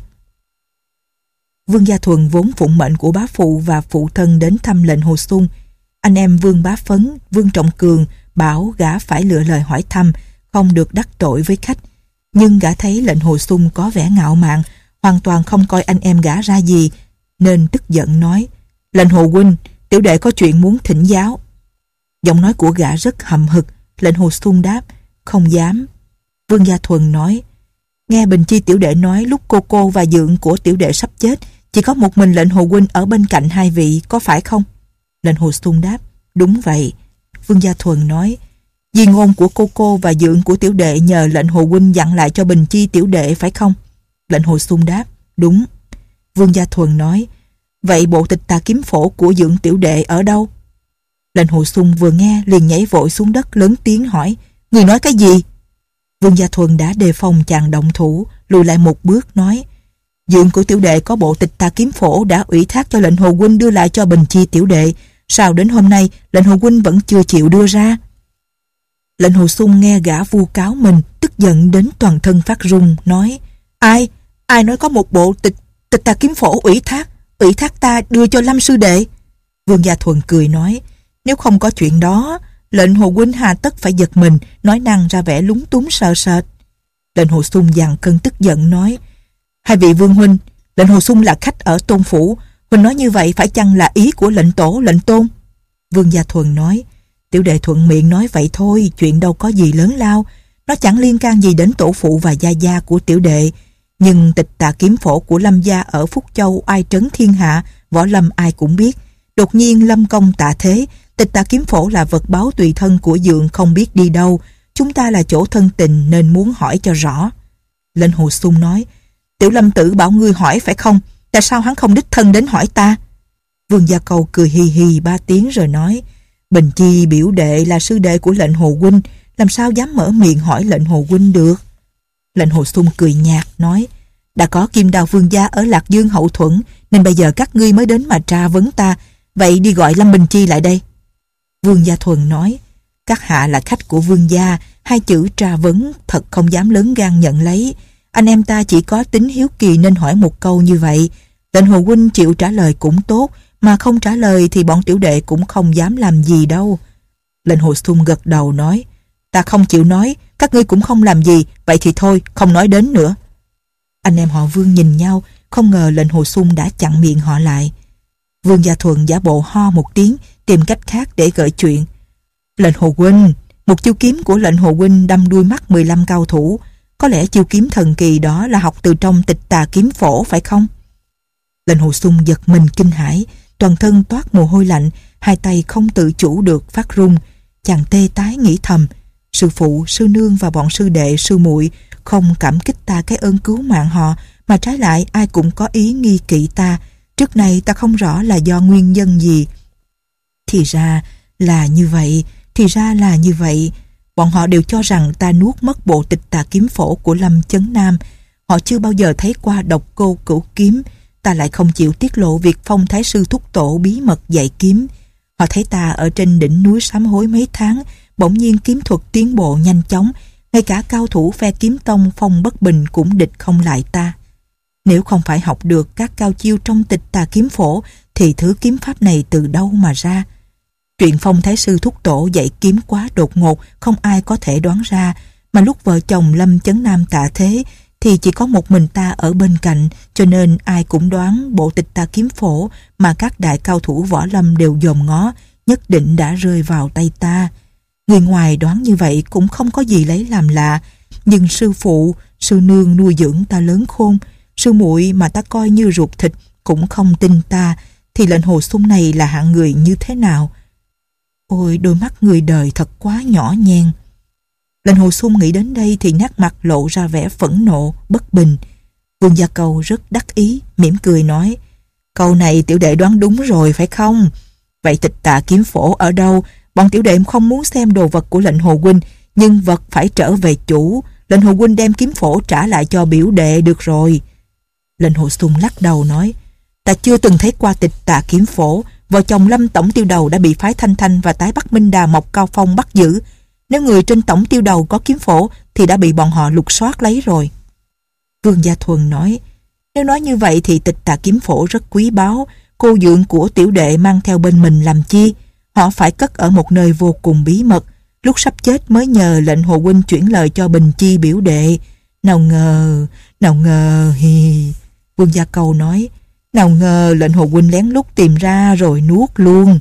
Vương Gia Thuần vốn phụng mệnh của bá phụ và phụ thân đến thăm lệnh Hồ Xuân. Anh em Vương Bá Phấn, Vương Trọng Cường bảo gã phải lựa lời hỏi thăm, không được đắc tội với khách. Nhưng gã thấy lệnh Hồ Xuân có vẻ ngạo mạn, hoàn toàn không coi anh em gã ra gì, nên tức giận nói: "Lệnh Hồ huynh, tiểu đệ có chuyện muốn thỉnh giáo." Giọng nói của gã rất hậm hực. Lệnh Hồ Xuân đáp: "Không dám." Vương Gia Thuần nói: "Nghe Bình Chi tiểu đệ nói lúc cô cô và dượng của tiểu đệ sắp chết, chỉ có một mình lệnh Hồ huynh ở bên cạnh hai vị, có phải không?" Lệnh Hồ Xuân đáp: "Đúng vậy." Vương Gia Thuần nói: "Di ngôn của cô cô và dượng của tiểu đệ nhờ lệnh Hồ huynh dặn lại cho Bình Chi tiểu đệ phải không?" Lệnh Hồ Xuân đáp: "Đúng." Vương Gia Thuần nói: "Vậy bộ tịch tà kiếm phổ của dượng tiểu đệ ở đâu?" Lệnh Hồ Xuân vừa nghe liền nhảy vội xuống đất, lớn tiếng hỏi: "Người nói cái gì?" Vương Gia Thuần đã đề phòng chàng động thủ, lùi lại một bước nói: Dượng của tiểu đệ có bộ tịch tà kiếm phổ đã ủy thác cho lệnh hồ huynh đưa lại cho Bình Chi tiểu đệ. Sao đến hôm nay lệnh hồ huynh vẫn chưa chịu đưa ra? Lệnh hồ sung nghe gã vu cáo mình, tức giận đến toàn thân phát run, nói: Ai? Ai nói có một bộ tịch tịch tà kiếm phổ ủy thác, ủy thác ta đưa cho Lâm sư đệ? Vương Gia Thuần cười nói: Nếu không có chuyện đó, lệnh hồ huynh hà tất phải giật mình, nói năng ra vẻ lúng túng sợ sệt. Lệnh hồ sung dằn cơn tức giận nói: Hai vị vương huynh, lệnh hồ sung là khách ở tôn phủ, huynh nói như vậy phải chăng là ý của lệnh tổ lệnh tôn? Vương Gia Thuần nói: Tiểu đệ thuận miệng nói vậy thôi, chuyện đâu có gì lớn lao, nó chẳng liên can gì đến tổ phụ và gia gia của tiểu đệ. Nhưng tịch tà kiếm phổ của Lâm gia ở Phúc Châu ai trấn thiên hạ, võ lâm ai cũng biết. Đột nhiên lâm công tạ thế, tịch tà kiếm phổ là vật báo tùy thân của dượng không biết đi đâu. Chúng ta là chỗ thân tình nên muốn hỏi cho rõ. Lệnh hồ sung nói: Tiểu Lâm tử bảo ngươi hỏi phải không? Tại sao hắn không đích thân đến hỏi ta? Vương Gia Cầu cười hì hì ba tiếng rồi nói: Bình Chi biểu đệ là sư đệ của lệnh hồ huynh, làm sao dám mở miệng hỏi lệnh hồ huynh được? Lệnh hồ sung cười nhạt nói: Đã có Kim Đao Vương gia ở Lạc Dương hậu thuẫn, nên bây giờ các ngươi mới đến mà tra vấn ta. Vậy đi gọi Lâm Bình Chi lại đây. Vương Gia Thuần nói: Các hạ là khách của vương gia, hai chữ tra vấn thật không dám lớn gan nhận lấy. Anh em ta chỉ có tính hiếu kỳ nên hỏi một câu như vậy. Lệnh hồ huynh chịu trả lời cũng tốt, mà không trả lời thì bọn tiểu đệ cũng không dám làm gì đâu. Lệnh hồ sung gật đầu nói: Ta không chịu nói, các ngươi cũng không làm gì, vậy thì thôi, không nói đến nữa. Anh em họ Vương nhìn nhau, không ngờ lệnh hồ sung đã chặn miệng họ lại. Vương Gia Thuận giả bộ ho một tiếng, tìm cách khác để gợi chuyện. Lệnh hồ huynh, một chiêu kiếm của lệnh hồ huynh đâm đuôi mắt mười lăm cao thủ, có lẽ chiêu kiếm thần kỳ đó là học từ trong tịch tà kiếm phổ phải không? Lệnh hồ sung giật mình kinh hãi, toàn thân toát mồ hôi lạnh, hai tay không tự chủ được phát run. Chàng tê tái nghĩ thầm: sư phụ, sư nương và bọn sư đệ, sư muội không cảm kích ta cái ơn cứu mạng họ, mà trái lại ai cũng có ý nghi kỵ ta. Trước này ta không rõ là do nguyên nhân gì. Thì ra là như vậy, thì ra là như vậy. Bọn họ đều cho rằng ta nuốt mất bộ tịch tà kiếm phổ của Lâm Chấn Nam. Họ chưa bao giờ thấy qua độc cô cửu kiếm. Ta lại không chịu tiết lộ việc Phong Thái Sư thúc tổ bí mật dạy kiếm. Họ thấy ta ở trên đỉnh núi sám hối mấy tháng, bỗng nhiên kiếm thuật tiến bộ nhanh chóng, ngay cả cao thủ phe kiếm tông Phong Bất Bình cũng địch không lại ta. Nếu không phải học được các cao chiêu trong tịch tà kiếm phổ, thì thứ kiếm pháp này từ đâu mà ra? Chuyện Phong Thái Sư thúc tổ dạy kiếm quá đột ngột, không ai có thể đoán ra, mà lúc vợ chồng Lâm Chấn Nam tạ thế thì chỉ có một mình ta ở bên cạnh, cho nên ai cũng đoán bộ tịch tà kiếm phổ mà các đại cao thủ võ lâm đều dòm ngó nhất định đã rơi vào tay ta. Người ngoài đoán như vậy cũng không có gì lấy làm lạ, nhưng sư phụ, sư nương nuôi dưỡng ta lớn khôn, sư muội mà ta coi như ruột thịt cũng không tin ta, thì lệnh hồ sung này là hạng người như thế nào? Ôi, đôi mắt người đời thật quá nhỏ nhen. Lệnh hồ sung nghĩ đến đây thì nét mặt lộ ra vẻ phẫn nộ, bất bình. Vương Gia Cầu rất đắc ý, mỉm cười nói: Câu này tiểu đệ đoán đúng rồi phải không? Vậy tịch tà kiếm phổ ở đâu? Bọn tiểu đệ không muốn xem đồ vật của lệnh hồ huynh, nhưng vật phải trở về chủ. Lệnh hồ huynh đem kiếm phổ trả lại cho biểu đệ được rồi. Lệnh hồ sung lắc đầu nói: Ta chưa từng thấy qua tịch tà kiếm phổ. Vợ chồng Lâm tổng tiêu đầu đã bị phái Thanh Thanh và tái Bắc Minh Đà Mộc Cao Phong bắt giữ. Nếu người trên tổng tiêu đầu có kiếm phổ thì đã bị bọn họ lục soát lấy rồi. Vương Gia Thuần nói: Nếu nói như vậy thì tịch tà kiếm phổ rất quý báu. Cô dượng của tiểu đệ mang theo bên mình làm chi? Họ phải cất ở một nơi vô cùng bí mật. Lúc sắp chết mới nhờ lệnh hồ huynh chuyển lời cho Bình Chi biểu đệ. Nào ngờ, nào ngờ hi. Vương Gia Cầu nói: Nào ngờ lệnh hồ huynh lén lút tìm ra rồi nuốt luôn.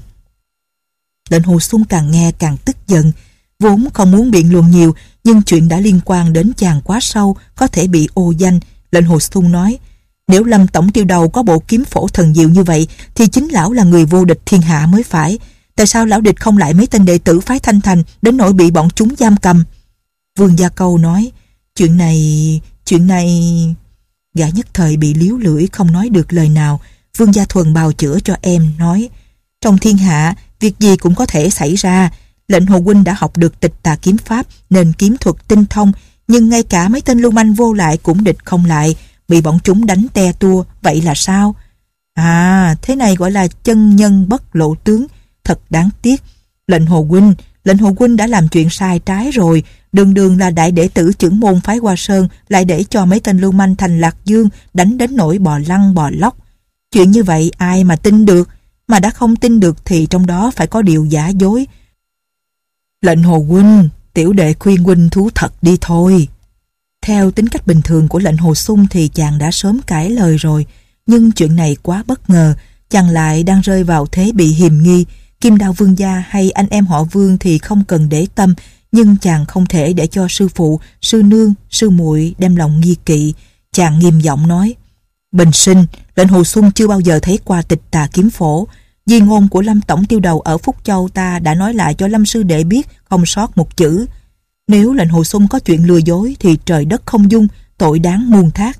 Lệnh hồ sung càng nghe càng tức giận, vốn không muốn biện luận nhiều, nhưng chuyện đã liên quan đến chàng quá sâu, có thể bị ô danh. Lệnh hồ sung nói: Nếu Lâm tổng tiêu đầu có bộ kiếm phổ thần diệu như vậy thì chính lão là người vô địch thiên hạ mới phải. Tại sao lão địch không lại mấy tên đệ tử phái Thanh Thành đến nỗi bị bọn chúng giam cầm? Vương Gia Câu nói: Chuyện này, chuyện này... Gã nhất thời bị líu lưỡi không nói được lời nào. Vương Gia Thuần bào chữa cho em nói: Trong thiên hạ việc gì cũng có thể xảy ra. Lệnh hồ huynh đã học được tịch tà kiếm pháp nên kiếm thuật tinh thông, nhưng ngay cả mấy tên lưu manh vô lại cũng địch không lại. bị bọn chúng đánh te tua, vậy là sao? À, thế này gọi là chân nhân bất lộ tướng, thật đáng tiếc. Lệnh Hồ huynh, lệnh Hồ huynh đã làm chuyện sai trái rồi, đường đường là đại đệ tử chưởng môn phái Hoa Sơn, lại để cho mấy tên lưu manh thành Lạc Dương đánh đến nỗi bò lăn bò lóc. Chuyện như vậy ai mà tin được, mà đã không tin được thì trong đó phải có điều giả dối. Lệnh Hồ huynh, tiểu đệ khuyên huynh thú thật đi thôi. Theo tính cách bình thường của lệnh Hồ Xung thì chàng đã sớm cãi lời rồi, nhưng chuyện này quá bất ngờ, chàng lại đang rơi vào thế bị hiềm nghi. Kim Đao Vương gia hay anh em họ Vương thì không cần để tâm, nhưng chàng không thể để cho sư phụ, sư nương, sư muội đem lòng nghi kỵ. Chàng nghiêm giọng nói: Bình sinh, lệnh Hồ Xung chưa bao giờ thấy qua Tịch Tà Kiếm Phổ. Di ngôn của Lâm tổng tiêu đầu ở Phúc Châu ta đã nói lại cho Lâm sư đệ biết, không sót một chữ. Nếu lệnh Hồ Xung có chuyện lừa dối thì trời đất không dung, tội đáng muôn thác.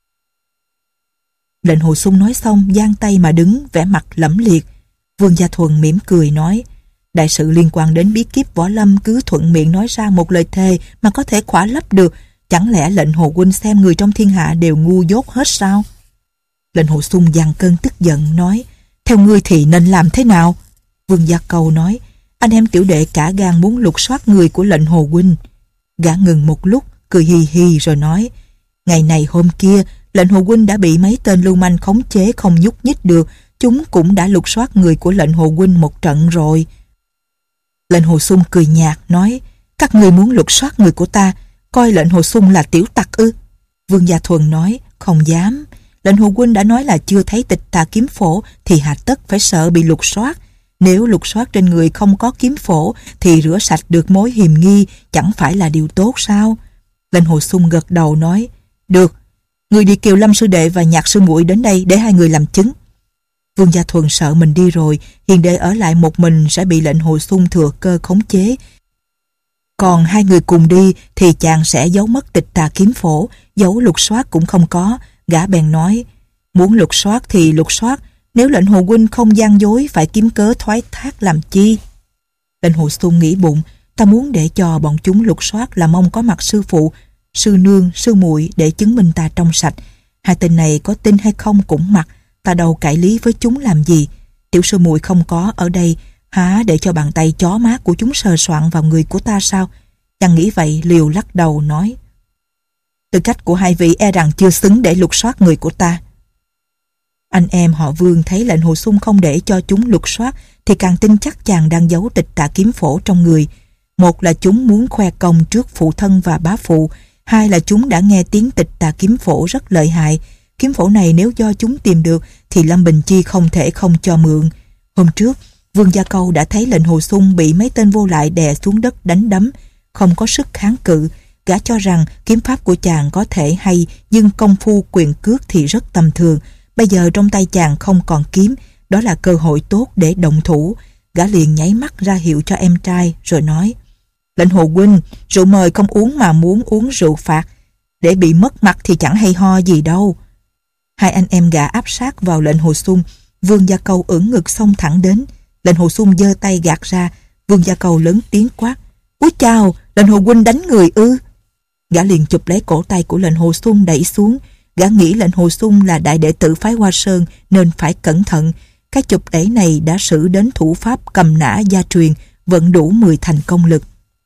Lệnh Hồ Xung nói xong giang tay mà đứng, vẻ mặt lẫm liệt. Vương Gia Thuần mỉm cười nói: Đại sự liên quan đến bí kíp võ lâm, cứ thuận miệng nói ra một lời thề mà có thể khỏa lấp được. Chẳng lẽ lệnh Hồ huynh xem người trong thiên hạ đều ngu dốt hết sao? Lệnh Hồ Xung giằng cơn tức giận nói: Theo ngươi thì nên làm thế nào? Vương Gia Cầu nói: Anh em tiểu đệ cả gan muốn lục soát người của lệnh Hồ huynh. Gã ngừng một lúc, cười hì hì rồi nói: Ngày này hôm kia, lệnh Hồ huynh đã bị mấy tên lưu manh khống chế không nhúc nhích được. Chúng cũng đã lục soát người của lệnh Hồ huynh một trận rồi. Lệnh Hồ Xung cười nhạt nói: Các người muốn lục soát người của ta, coi lệnh Hồ Xung là tiểu tặc ư? Vương Gia Thuần nói: Không dám. Lệnh Hồ huynh đã nói là chưa thấy Tịch Tà Kiếm Phổ thì hà tất phải sợ bị lục soát. Nếu lục soát trên người không có kiếm phổ thì rửa sạch được mối hiềm nghi, chẳng phải là điều tốt sao? Lệnh Hồ Xung gật đầu nói: Được, người đi kêu Lâm sư đệ và Nhạc sư muội đến đây để hai người làm chứng. Vương Gia Thuần sợ mình đi rồi, hiền đệ ở lại một mình sẽ bị lệnh Hồ Xung thừa cơ khống chế. Còn hai người cùng đi thì chàng sẽ giấu mất Tịch Tà Kiếm Phổ, giấu lục soát cũng không có. Gã bèn nói: Muốn lục soát thì lục soát, nếu lệnh Hồ huynh không gian dối phải kiếm cớ thoái thác làm chi? Lệnh Hồ Xung nghĩ bụng: Ta muốn để cho bọn chúng lục soát là mong có mặt sư phụ, sư nương, sư muội để chứng minh ta trong sạch. Hai tên này có tin hay không cũng mặc, ta đâu cãi lý với chúng làm gì. Tiểu sư muội không có ở đây, há để cho bàn tay chó má của chúng sờ soạn vào người của ta sao? Chàng nghĩ vậy liều lắc đầu nói: Tư cách của hai vị e rằng chưa xứng để lục soát người của ta. Anh em họ Vương thấy lệnh Hồ Xung không để cho chúng lục soát thì càng tin chắc chàng đang giấu Tịch Tà Kiếm Phổ trong người. Một là chúng muốn khoe công trước phụ thân và bá phụ, hai là chúng đã nghe tiếng Tịch Tà Kiếm Phổ rất lợi hại. Kiếm phổ này nếu do chúng tìm được thì Lâm Bình Chi không thể không cho mượn. Hôm trước, Vương Gia Câu đã thấy lệnh Hồ Xung bị mấy tên vô lại đè xuống đất đánh đấm, không có sức kháng cự. Gã cho rằng kiếm pháp của chàng có thể hay, nhưng công phu quyền cước thì rất tầm thường. Bây giờ trong tay chàng không còn kiếm, đó là cơ hội tốt để động thủ. Gã liền nháy mắt ra hiệu cho em trai rồi nói: Lệnh Hồ huynh, rượu mời không uống mà muốn uống rượu phạt, để bị mất mặt thì chẳng hay ho gì đâu. Hai anh em gã áp sát vào lệnh Hồ Xung. Vương Gia Câu ưỡn ngực xông thẳng đến. Lệnh Hồ Xung giơ tay gạt ra. Vương Gia Câu lớn tiếng quát: Úi chào, lệnh Hồ huynh đánh người ư? Gã liền chụp lấy cổ tay của lệnh Hồ Xung đẩy xuống. Gã nghĩ lệnh Hồ Xung là đại đệ tử phái Hoa Sơn nên phải cẩn thận. Cái chụp đẩy này đã sử đến thủ pháp cầm nã gia truyền, vận đủ mười thành công lực.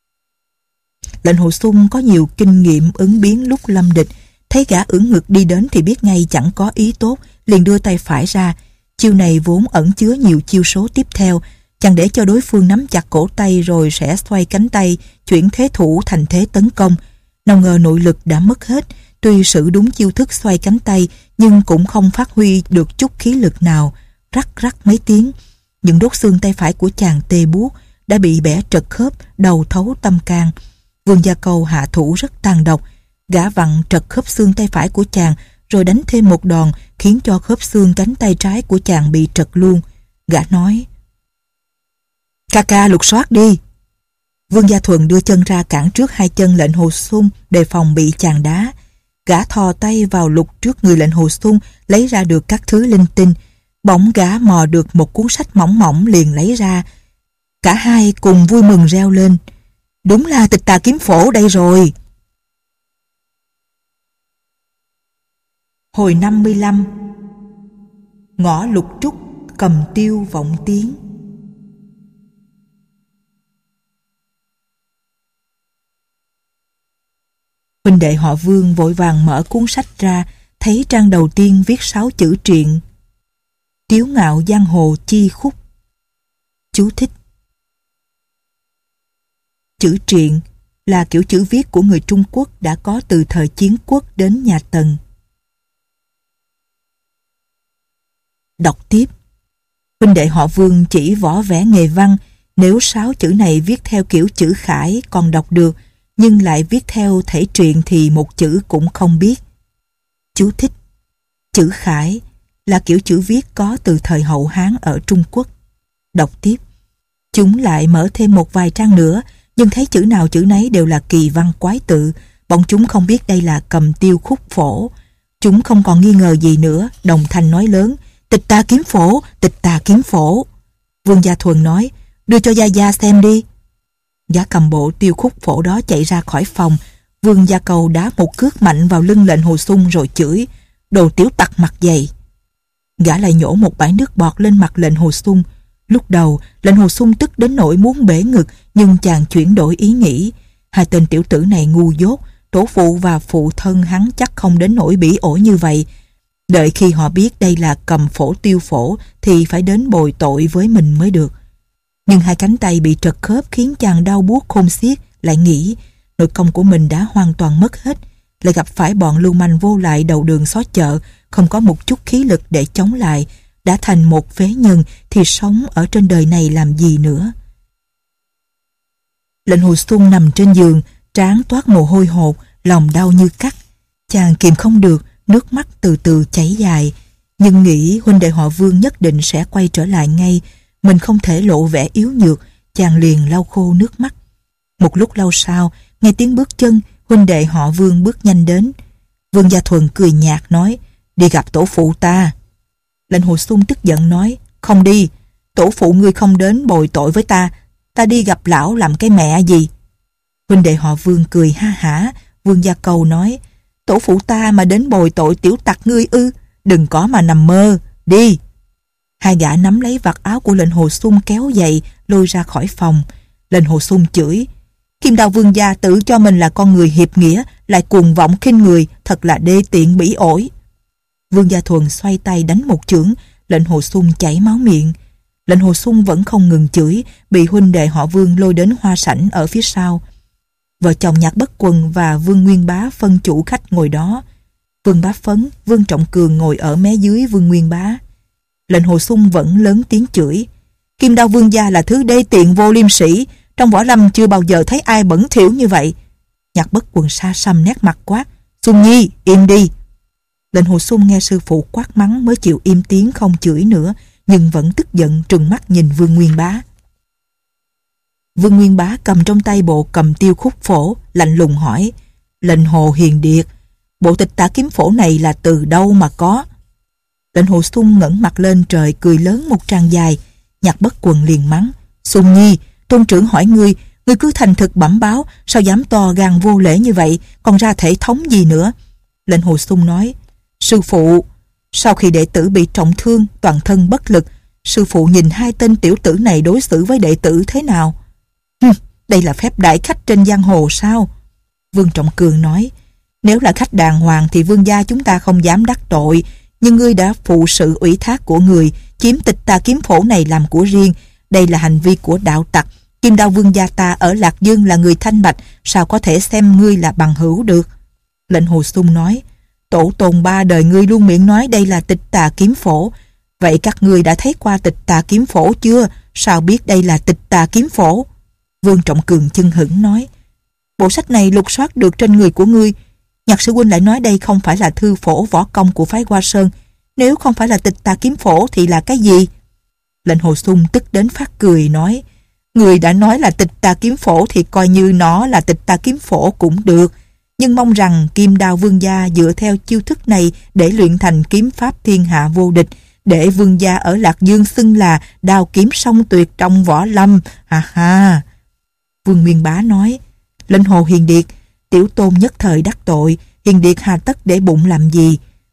Lệnh Hồ Xung có nhiều kinh nghiệm ứng biến lúc lâm địch, thấy gã ưỡn ngực đi đến thì biết ngay chẳng có ý tốt, liền đưa tay phải ra. Chiêu này vốn ẩn chứa nhiều chiêu số tiếp theo, chàng để cho đối phương nắm chặt cổ tay rồi sẽ xoay cánh tay, chuyển thế thủ thành thế tấn công. Nào ngờ nội lực đã mất hết, tuy sử đúng chiêu thức xoay cánh tay nhưng cũng không phát huy được chút khí lực nào. Rắc rắc mấy tiếng, những đốt xương tay phải của chàng tê buốt, đã bị bẻ trật khớp, đầu thấu tâm can. Vương Gia Câu hạ thủ rất tàn độc, gã vặn trật khớp xương tay phải của chàng rồi đánh thêm một đòn khiến cho khớp xương cánh tay trái của chàng bị trật luôn. Gã nói: Ca ca lục soát đi. Vương Gia Thuần đưa chân ra cản trước hai chân lệnh Hồ Xung đề phòng bị chàng đá. Gã thò tay vào lục trước người lệnh Hồ Xung, lấy ra được các thứ linh tinh. Bỗng gã mò được một cuốn sách mỏng mỏng liền lấy ra. Cả hai cùng vui mừng reo lên: Đúng là Tịch Tà Kiếm Phổ đây rồi. Hồi năm mươi lăm. Ngõ Lục Trúc cầm tiêu vọng tiếng. Huynh đệ họ Vương vội vàng mở cuốn sách ra, thấy trang đầu tiên viết sáu chữ truyện: Tiếu ngạo giang hồ chi khúc. Chú thích: chữ truyện là kiểu chữ viết của người Trung Quốc đã có từ thời Chiến Quốc đến nhà Tần. Đọc tiếp. Huynh đệ họ Vương chỉ võ vẽ nghề văn, nếu sáu chữ này viết theo kiểu chữ khải còn đọc được, nhưng lại viết theo thể truyện thì một chữ cũng không biết. Chú thích: chữ khải là kiểu chữ viết có từ thời Hậu Hán ở Trung Quốc. Đọc tiếp. Chúng lại mở thêm một vài trang nữa, nhưng thấy chữ nào chữ nấy đều là kỳ văn quái tự. Bọn chúng không biết đây là cầm tiêu khúc phổ. Chúng không còn nghi ngờ gì nữa, đồng thanh nói lớn: Tịch ta kiếm phổ, tịch ta kiếm phổ. Vương Gia Thuần nói: Đưa cho Gia Gia xem đi. Gã cầm bộ tiêu khúc phổ đó chạy ra khỏi phòng. Vương Gia Cầu đá một cước mạnh vào lưng lệnh Hồ Sung rồi chửi: Đồ tiểu tặc mặt dày. Gã lại nhổ một bãi nước bọt lên mặt lệnh Hồ Sung. Lúc đầu lệnh Hồ Sung tức đến nỗi muốn bể ngực, nhưng chàng chuyển đổi ý nghĩ. Hai tên tiểu tử này ngu dốt, tổ phụ và phụ thân hắn chắc không đến nỗi bỉ ổi như vậy. Đợi khi họ biết đây là cầm phổ tiêu phổ thì phải đến bồi tội với mình mới được. Nhưng hai cánh tay bị trật khớp khiến chàng đau buốt khôn xiết, lại nghĩ nội công của mình đã hoàn toàn mất hết, lại gặp phải bọn lưu manh vô lại đầu đường xó chợ, không có một chút khí lực để chống lại, đã thành một phế nhân thì sống ở trên đời này làm gì nữa. Lệnh Hồ Sung nằm trên giường, trán toát mồ hôi hột, lòng đau như cắt. Chàng kìm không được, nước mắt từ từ chảy dài, nhưng nghĩ huynh đệ họ Vương nhất định sẽ quay trở lại ngay, mình không thể lộ vẻ yếu nhược, chàng liền lau khô nước mắt. Một lúc lâu sau, nghe tiếng bước chân, huynh đệ họ Vương bước nhanh đến. Vương Gia Thuần cười nhạt nói: Đi gặp tổ phụ ta. Lệnh Hồ Sung tức giận nói: Không đi, tổ phụ ngươi không đến bồi tội với ta, ta đi gặp lão làm cái mẹ gì. Huynh đệ họ Vương cười ha hả. Vương Gia Cầu nói: Tổ phụ ta mà đến bồi tội tiểu tặc ngươi ư? Đừng có mà nằm mơ, đi. Hai gã nắm lấy vạt áo của lệnh Hồ Sung kéo dậy, lôi ra khỏi phòng. Lệnh Hồ Sung chửi: Kim Đao Vương gia tự cho mình là con người hiệp nghĩa, lại cuồng vọng khinh người, thật là đê tiện bỉ ổi. Vương Gia Thuần xoay tay đánh một chưởng, lệnh Hồ Sung chảy máu miệng. Lệnh Hồ Sung vẫn không ngừng chửi, bị huynh đệ họ Vương lôi đến hoa sảnh ở phía sau. Vợ chồng Nhạc Bất Quần và Vương Nguyên Bá phân chủ khách ngồi đó. Vương Bá Phấn, Vương Trọng Cường ngồi ở mé dưới Vương Nguyên Bá. Lệnh Hồ Sung vẫn lớn tiếng chửi: Kim Đao Vương gia là thứ đê tiện vô liêm sĩ, trong võ lâm chưa bao giờ thấy ai bẩn thỉu như vậy. Nhạc Bất Quần sa sầm nét mặt quát: Sung Nhi, im đi. Lệnh Hồ Sung nghe sư phụ quát mắng mới chịu im tiếng không chửi nữa, nhưng vẫn tức giận trừng mắt nhìn Vương Nguyên Bá. Vương Nguyên Bá cầm trong tay bộ cầm tiêu khúc phổ, lạnh lùng hỏi: Lệnh Hồ Hiền Điệt, bộ tịch tả kiếm phổ này là từ đâu mà có? Lệnh Hồ Sung ngẩng mặt lên trời cười lớn một tràng dài. Nhạc Bất Quần liền mắng: Sung Nhi, tôn trưởng hỏi ngươi, ngươi cứ thành thực bẩm báo, sao dám to gan vô lễ như vậy, còn ra thể thống gì nữa? Lệnh Hồ Sung nói: Sư phụ, sau khi đệ tử bị trọng thương, toàn thân bất lực, sư phụ nhìn hai tên tiểu tử này đối xử với đệ tử thế nào? Hừm, đây là phép đãi khách trên giang hồ sao? Vương Trọng Cường nói: Nếu là khách đàng hoàng thì vương gia chúng ta không dám đắc tội, nhưng ngươi đã phụ sự ủy thác của người, chiếm tịch tà kiếm phổ này làm của riêng, đây là hành vi của đạo tặc. Kim Đao Vương gia ta ở Lạc Dương là người thanh bạch, sao có thể xem ngươi là bằng hữu được? Lệnh Hồ Sung nói: Tổ tồn ba đời ngươi luôn miệng nói đây là tịch tà kiếm phổ, vậy các ngươi đã thấy qua tịch tà kiếm phổ chưa? Sao biết đây là tịch tà kiếm phổ? Vương Trọng Cường chưng hửng nói: Bộ sách này lục soát được trên người của ngươi, Nhạc sư huynh lại nói đây không phải là thư phổ võ công của phái Hoa Sơn, nếu không phải là tịch tà kiếm phổ thì là cái gì? Lệnh Hồ Sung tức đến phát cười nói: Người đã nói là tịch tà kiếm phổ thì coi như nó là tịch tà kiếm phổ cũng được, nhưng mong rằng Kim Đao Vương gia dựa theo chiêu thức này để luyện thành kiếm pháp thiên hạ vô địch, để vương gia ở Lạc Dương xưng là đao kiếm song tuyệt trong võ lâm. Ha ha. Vương Nguyên Bá nói: Lệnh Hồ Hiền Điệt, tiểu tôn nhất thời đắc tội, Hiền Điệt hà tất để bụng làm gì?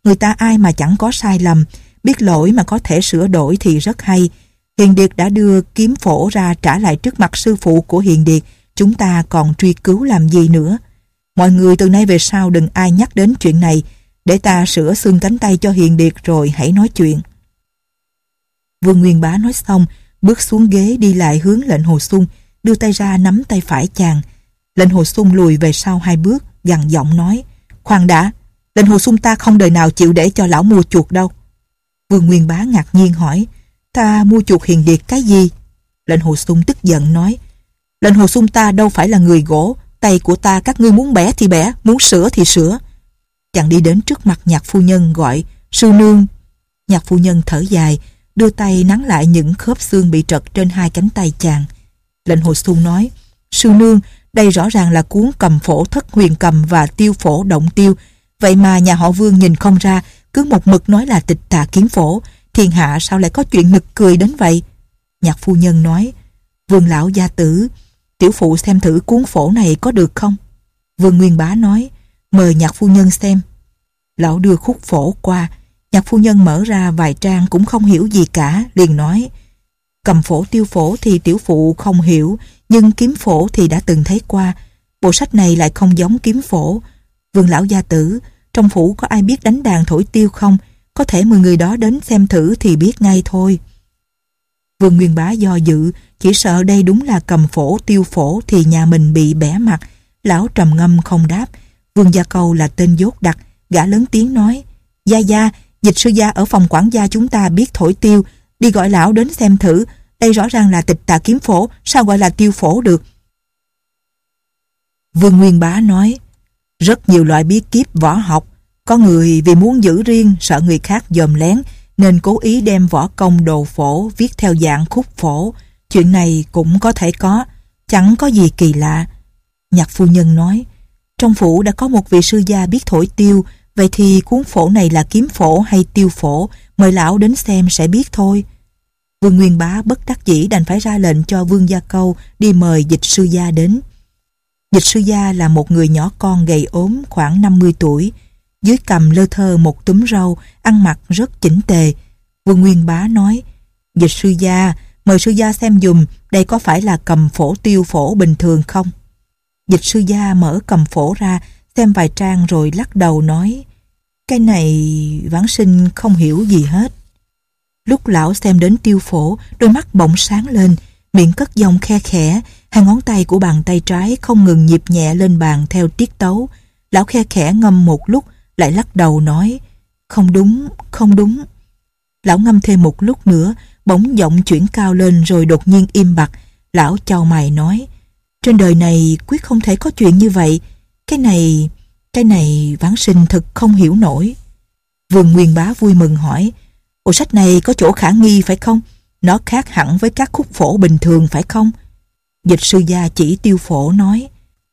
Người ta ai mà chẳng có sai lầm, biết lỗi mà có thể sửa đổi thì rất hay. Hiền Điệt đã đưa kiếm phổ ra trả lại trước mặt sư phụ của Hiền Điệt, chúng ta còn truy cứu làm gì nữa. Mọi người từ nay về sau đừng ai nhắc đến chuyện này, để ta sửa xương cánh tay cho Hiền Điệt rồi hãy nói chuyện. Vương Nguyên Bá nói xong, bước xuống ghế đi lại hướng lệnh Hồ Xung, đưa tay ra nắm tay phải chàng. Lệnh Hồ Xung lùi về sau hai bước, gằn giọng nói: khoan đã, lệnh Hồ Xung ta không đời nào chịu để cho lão mua chuộc đâu. Vương Nguyên Bá ngạc nhiên hỏi: ta mua chuộc Hiền Điệt cái gì? Lệnh Hồ Xung tức giận nói: lệnh Hồ Xung ta đâu phải là người gỗ, tay của ta các ngươi muốn bẻ thì bẻ, muốn sửa thì sửa. Chàng đi đến trước mặt Nhạc phu nhân gọi: sư nương. Nhạc phu nhân thở dài, đưa tay nắn lại những khớp xương bị trật trên hai cánh tay chàng. Lệnh Hồ Xung nói: sư nương, đây rõ ràng là cuốn Cầm Phổ Thất Huyền Cầm và Tiêu Phổ Động Tiêu, vậy mà nhà họ Vương nhìn không ra, cứ một mực nói là Tịch Tà Kiếm Phổ. Thiên hạ sao lại có chuyện nực cười đến vậy? Nhạc phu nhân nói: Vương lão gia tử, tiểu phụ xem thử cuốn phổ này có được không? Vương Nguyên Bá nói: mời Nhạc phu nhân xem. Lão đưa khúc phổ qua. Nhạc phu nhân mở ra vài trang cũng không hiểu gì cả, liền nói: Cầm Phổ Tiêu Phổ thì tiểu phụ không hiểu, nhưng kiếm phổ thì đã từng thấy qua. Bộ sách này lại không giống kiếm phổ. Vương lão gia tử, trong phủ có ai biết đánh đàn thổi tiêu không? Có thể mười người đó đến xem thử thì biết ngay thôi. Vương Nguyên Bá do dự, chỉ sợ đây đúng là cầm phổ tiêu phổ thì nhà mình bị bẻ mặt. Lão trầm ngâm không đáp. Vương Gia Câu là tên dốt đặc, gã lớn tiếng nói: Gia Gia, dịch sư gia ở phòng quản gia chúng ta biết thổi tiêu, đi gọi lão đến xem thử. Đây rõ ràng là Tịch Tà Kiếm Phổ, sao gọi là tiêu phổ được? Vương Nguyên Bá nói: rất nhiều loại bí kíp võ học, có người vì muốn giữ riêng, sợ người khác dòm lén, nên cố ý đem võ công đồ phổ viết theo dạng khúc phổ. Chuyện này cũng có thể có, chẳng có gì kỳ lạ. Nhạc phu nhân nói: trong phủ đã có một vị sư gia biết thổi tiêu, vậy thì cuốn phổ này là kiếm phổ hay tiêu phổ, mời lão đến xem sẽ biết thôi. Vương Nguyên Bá bất đắc dĩ đành phải ra lệnh cho Vương Gia Câu đi mời dịch sư gia đến. Dịch sư gia là một người nhỏ con gầy ốm khoảng năm mươi tuổi, dưới cằm lơ thơ một túm râu, ăn mặc rất chỉnh tề. Vương Nguyên Bá nói: dịch sư gia, mời sư gia xem dùm, đây có phải là cầm phổ tiêu phổ bình thường không? Dịch sư gia mở cầm phổ ra, xem vài trang rồi lắc đầu nói: cái này vãn sinh không hiểu gì hết. Lúc lão xem đến tiêu phổ, đôi mắt bỗng sáng lên, miệng cất giọng khe khẽ, hai ngón tay của bàn tay trái không ngừng nhịp nhẹ lên bàn theo tiết tấu. Lão khe khẽ ngâm một lúc, lại lắc đầu nói: không đúng, không đúng. Lão ngâm thêm một lúc nữa, bỗng giọng chuyển cao lên rồi đột nhiên im bặt. Lão chau mày nói: trên đời này quyết không thể có chuyện như vậy. Cái này, cái này vãn sinh thực không hiểu nổi. Vương Nguyên Bá vui mừng hỏi: bộ sách này có chỗ khả nghi phải không? Nó khác hẳn với các khúc phổ bình thường phải không? Dịch sư gia chỉ tiêu phổ nói: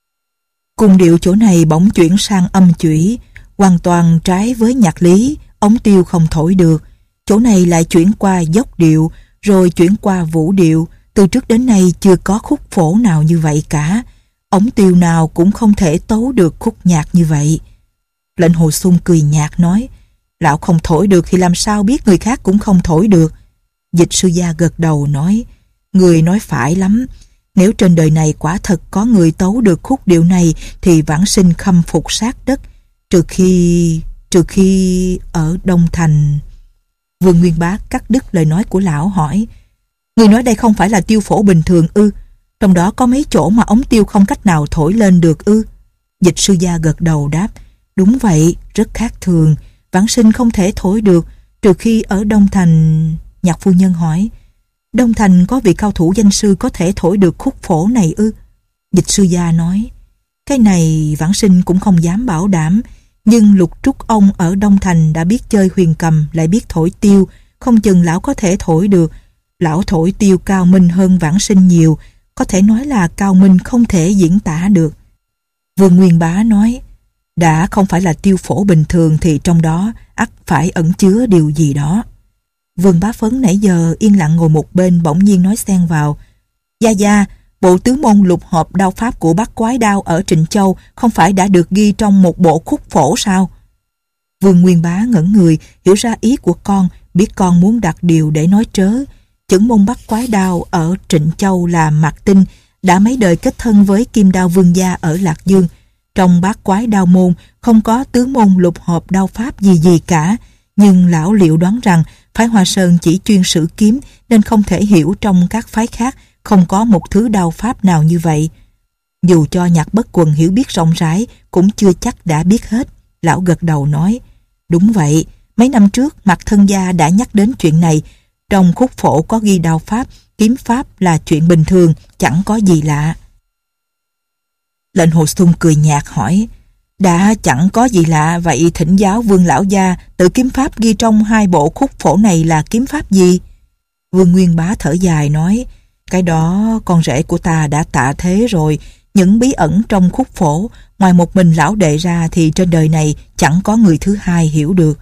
cung điệu chỗ này bỗng chuyển sang âm chủy, hoàn toàn trái với nhạc lý, ống tiêu không thổi được. Chỗ này lại chuyển qua dốc điệu, rồi chuyển qua vũ điệu. Từ trước đến nay chưa có khúc phổ nào như vậy cả. Ống tiêu nào cũng không thể tấu được khúc nhạc như vậy. Lệnh Hồ Xung cười nhạt nói: lão không thổi được thì làm sao biết người khác cũng không thổi được? Dịch sư gia gật đầu nói: người nói phải lắm. Nếu trên đời này quả thật có người tấu được khúc điệu này thì vãn sinh khâm phục sát đất. Trừ khi... trừ khi ở Đông Thành. Vương Nguyên Bá cắt đứt lời nói của lão hỏi: người nói đây không phải là tiêu phổ bình thường ư? Trong đó có mấy chỗ mà ống tiêu không cách nào thổi lên được ư? Dịch sư gia gật đầu đáp: đúng vậy, rất khác thường. Vãn sinh không thể thổi được, trừ khi ở Đông Thành. Nhạc phu nhân hỏi: Đông Thành có vị cao thủ danh sư có thể thổi được khúc phổ này ư? Dịch sư gia nói: cái này vãn sinh cũng không dám bảo đảm, nhưng Lục Trúc ông ở Đông Thành đã biết chơi huyền cầm, lại biết thổi tiêu, không chừng lão có thể thổi được. Lão thổi tiêu cao minh hơn vãn sinh nhiều, có thể nói là cao minh không thể diễn tả được. Vương Nguyên Bá nói: đã không phải là tiêu phổ bình thường thì trong đó ắt phải ẩn chứa điều gì đó. Vương Bá Phấn nãy giờ yên lặng ngồi một bên bỗng nhiên nói xen vào: Gia Gia, bộ tứ môn lục hợp đao pháp của Bát Quái Đao ở Trịnh Châu không phải đã được ghi trong một bộ khúc phổ sao? Vương Nguyên Bá ngẩn người, hiểu ra ý của con, biết con muốn đặt điều để nói trớ. Chưởng môn bắt quái đao ở Trịnh Châu là Mạc Tinh, đã mấy đời kết thân với Kim Đao Vương gia ở Lạc Dương. Trong bát quái đao môn không có tướng môn lục hợp đao pháp gì gì cả, nhưng lão liệu đoán rằng phái Hoa Sơn chỉ chuyên sử kiếm nên không thể hiểu trong các phái khác không có một thứ đao pháp nào như vậy. Dù cho Nhạc Bất Quần hiểu biết rộng rãi cũng chưa chắc đã biết hết. Lão gật đầu nói, đúng vậy, mấy năm trước Mạc thân gia đã nhắc đến chuyện này. Trong khúc phổ có ghi đao pháp, kiếm pháp là chuyện bình thường, chẳng có gì lạ. Lệnh Hồ Xung cười nhạt hỏi, đã chẳng có gì lạ, vậy thỉnh giáo Vương lão gia tự kiếm pháp ghi trong hai bộ khúc phổ này là kiếm pháp gì? Vương Nguyên Bá thở dài nói, cái đó con rể của ta đã tạ thế rồi. Những bí ẩn trong khúc phổ, ngoài một mình lão đệ ra thì trên đời này chẳng có người thứ hai hiểu được.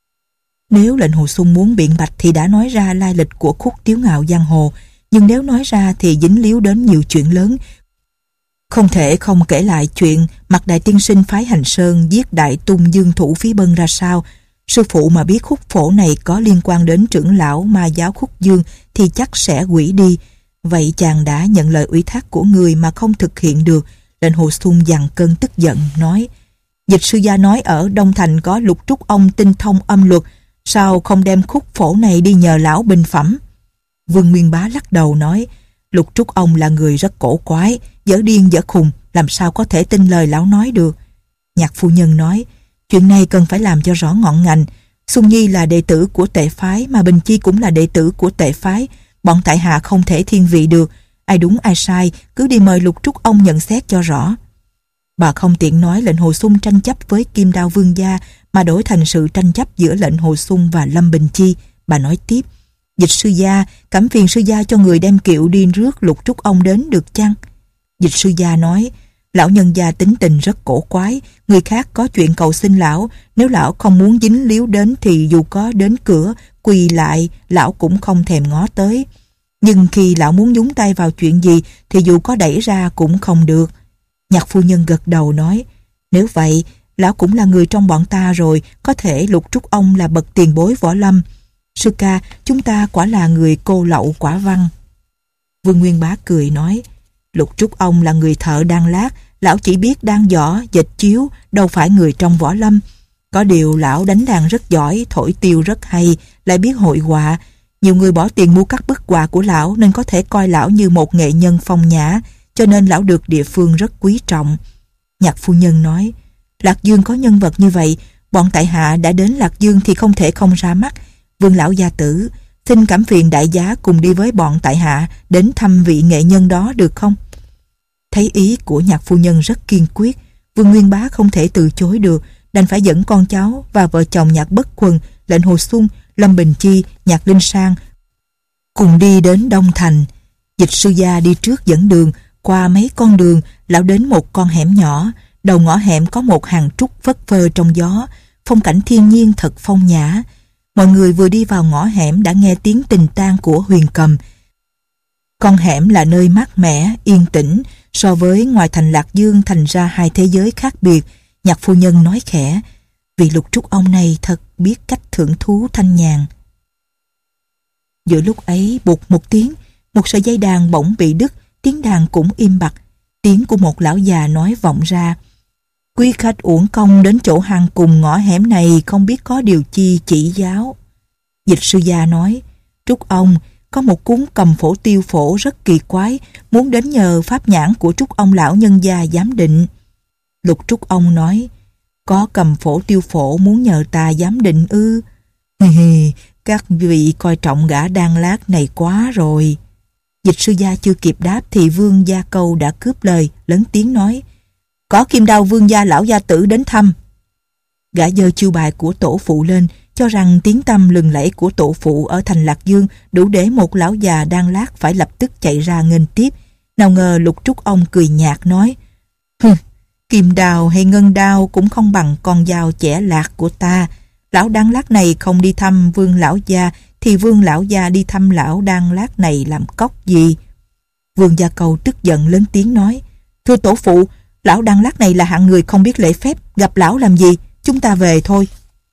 Nếu lệnh Hồ Xung muốn biện bạch thì đã nói ra lai lịch của khúc tiếu ngạo giang hồ, nhưng nếu nói ra thì dính líu đến nhiều chuyện lớn. Không thể không kể lại chuyện Mạc đại tiên sinh phái Hành Sơn giết Đại Tung Dương Thủ Phí Bân ra sao. Sư phụ mà biết khúc phổ này có liên quan đến trưởng lão ma giáo Khúc Dương thì chắc sẽ hủy đi. Vậy chàng đã nhận lời ủy thác của người mà không thực hiện được. Lệnh Hồ Xung dằn cơn tức giận nói, dịch sư gia nói ở Đông Thành có Lục Trúc ông tinh thông âm luật, sao không đem khúc phổ này đi nhờ lão bình phẩm? Vương Nguyên Bá lắc đầu nói, Lục Trúc ông là người rất cổ quái, dở điên dở khùng, làm sao có thể tin lời lão nói được. Nhạc phu nhân nói, chuyện này cần phải làm cho rõ ngọn ngành. Xuân Nhi là đệ tử của Tệ phái, mà Bình Chi cũng là đệ tử của Tệ phái. Bọn tại hạ không thể thiên vị được, ai đúng ai sai cứ đi mời Lục Trúc ông nhận xét cho rõ. Bà không tiện nói lệnh Hồ Xung tranh chấp với Kim Đao Vương gia mà đổi thành sự tranh chấp giữa lệnh Hồ Xung và Lâm Bình Chi. Bà nói tiếp, dịch sư gia, cảm phiền sư gia cho người đem kiệu đi rước Lục Trúc ông đến được chăng? Dịch sư gia nói, lão nhân gia tính tình rất cổ quái, người khác có chuyện cầu xin lão, nếu lão không muốn dính líu đến thì dù có đến cửa quỳ lại lão cũng không thèm ngó tới, nhưng khi lão muốn nhúng tay vào chuyện gì thì dù có đẩy ra cũng không được. Nhạc phu nhân gật đầu nói, nếu vậy lão cũng là người trong bọn ta rồi, có thể Lục Trúc ông là bậc tiền bối võ lâm. Sư ca, chúng ta quả là người cô lậu quả văn. Vương Nguyên Bá cười nói, Lục Trúc ông là người thợ đan lát, lão chỉ biết đan giỏ, dệt chiếu, đâu phải người trong võ lâm. Có điều lão đánh đàn rất giỏi, thổi tiêu rất hay, lại biết hội họa. Nhiều người bỏ tiền mua các bức họa của lão nên có thể coi lão như một nghệ nhân phong nhã, cho nên lão được địa phương rất quý trọng. Nhạc phu nhân nói, Lạc Dương có nhân vật như vậy, bọn tại hạ đã đến Lạc Dương thì không thể không ra mắt. Vương lão gia tử, xin cảm phiền đại giá cùng đi với bọn tại hạ đến thăm vị nghệ nhân đó được không? Thấy ý của nhạc phu nhân rất kiên quyết, Vương Nguyên Bá không thể từ chối được, đành phải dẫn con cháu và vợ chồng Nhạc Bất Quần, lệnh Hồ Xung, Lâm Bình Chi, Nhạc Linh Sang cùng đi đến Đông Thành. Dịch sư gia đi trước dẫn đường, qua mấy con đường, lão đến một con hẻm nhỏ. Đầu ngõ hẻm có một hàng trúc phất phơ trong gió, phong cảnh thiên nhiên thật phong nhã. Mọi người vừa đi vào ngõ hẻm đã nghe tiếng tình tang của huyền cầm. Con hẻm là nơi mát mẻ, yên tĩnh, so với ngoài thành Lạc Dương thành ra hai thế giới khác biệt. Nhạc phu nhân nói khẽ, vị Lục Trúc ông này thật biết cách thưởng thú thanh nhàn. Giữa lúc ấy bụt một tiếng, một sợi dây đàn bỗng bị đứt, tiếng đàn cũng im bặt. Tiếng của một lão già nói vọng ra, quý khách uổng công đến chỗ hang cùng ngõ hẻm này, không biết có điều chi chỉ giáo. Dịch sư gia nói, Trúc ông, có một cuốn cầm phổ tiêu phổ rất kỳ quái, muốn đến nhờ pháp nhãn của Trúc ông lão nhân gia giám định. Lục Trúc ông nói, có cầm phổ tiêu phổ muốn nhờ ta giám định ư? Hì hì, các vị coi trọng gã đan lát này quá rồi. Dịch sư gia chưa kịp đáp thì Vương Gia Câu đã cướp lời, lớn tiếng nói, có Kim Đao Vương gia lão gia tử đến thăm. Gã giơ chiêu bài của tổ phụ lên, cho rằng tiếng tăm lừng lẫy của tổ phụ ở thành Lạc Dương đủ để một lão già đan lát phải lập tức chạy ra nghênh tiếp. Nào ngờ Lục Trúc ông cười nhạt nói, hừ, kim đào hay ngân đao cũng không bằng con dao chẻ lạc của ta. Lão đan lát này không đi thăm Vương lão gia thì Vương lão gia đi thăm lão đan lát này làm cóc gì? Vương Gia Câu tức giận lớn tiếng nói, thưa tổ phụ, lão đan lát này là hạng người không biết lễ phép, gặp lão làm gì? Chúng ta về thôi.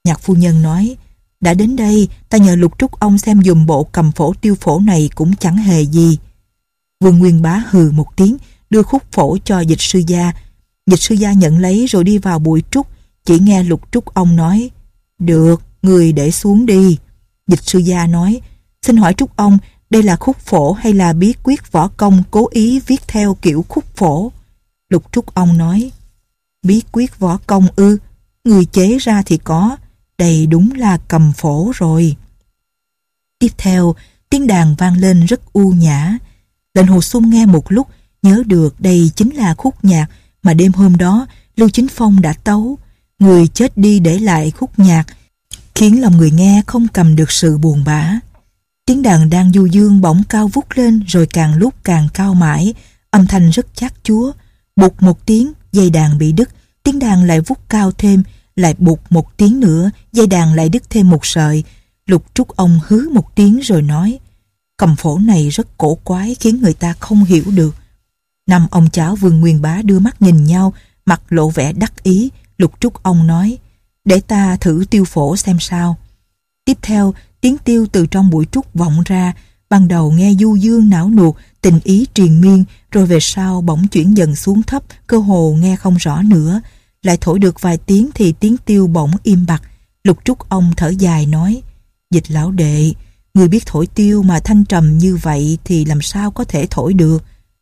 Nhạc phu nhân nói, đã đến đây, ta nhờ Lục Trúc ông xem dùm bộ cầm phổ tiêu phổ này cũng chẳng hề gì. Vương Nguyên Bá hừ một tiếng, đưa khúc phổ cho Dịch sư gia. Dịch sư gia nhận lấy rồi đi vào bụi trúc, chỉ nghe Lục Trúc ông nói, được, người để xuống đi. Dịch sư gia nói, xin hỏi Trúc ông, đây là khúc phổ hay là bí quyết võ công cố ý viết theo kiểu khúc phổ? Lục Trúc ông nói, bí quyết võ công ư, người chế ra thì có, đây đúng là cầm phổ rồi. Tiếp theo, tiếng đàn vang lên rất u nhã. Lệnh Hồ Xung nghe một lúc, nhớ được đây chính là khúc nhạc mà đêm hôm đó Lưu Chính Phong đã tấu. Người chết đi để lại khúc nhạc, khiến lòng người nghe không cầm được sự buồn bã. Tiếng đàn đang du dương bỗng cao vút lên rồi càng lúc càng cao mãi, âm thanh rất chát chúa. Bụt một tiếng, dây đàn bị đứt, tiếng đàn lại vút cao thêm, lại bụt một tiếng nữa, dây đàn lại đứt thêm một sợi. Lục Trúc ông hứ một tiếng rồi nói, cầm phổ này rất cổ quái, khiến người ta không hiểu được. Năm ông cháu Vương Nguyên Bá đưa mắt nhìn nhau, mặt lộ vẻ đắc ý. Lục Trúc ông nói, để ta thử tiêu phổ xem sao. Tiếp theo, tiếng tiêu từ trong bụi trúc vọng ra, ban đầu nghe du dương não nuột, tình ý triền miên, rồi về sau bỗng chuyển dần xuống thấp, cơ hồ nghe không rõ nữa. Lại thổi được vài tiếng thì tiếng tiêu bỗng im bặt. Lục Trúc ông thở dài nói, Dịch lão đệ, người biết thổi tiêu mà thanh trầm như vậy thì làm sao có thể thổi được.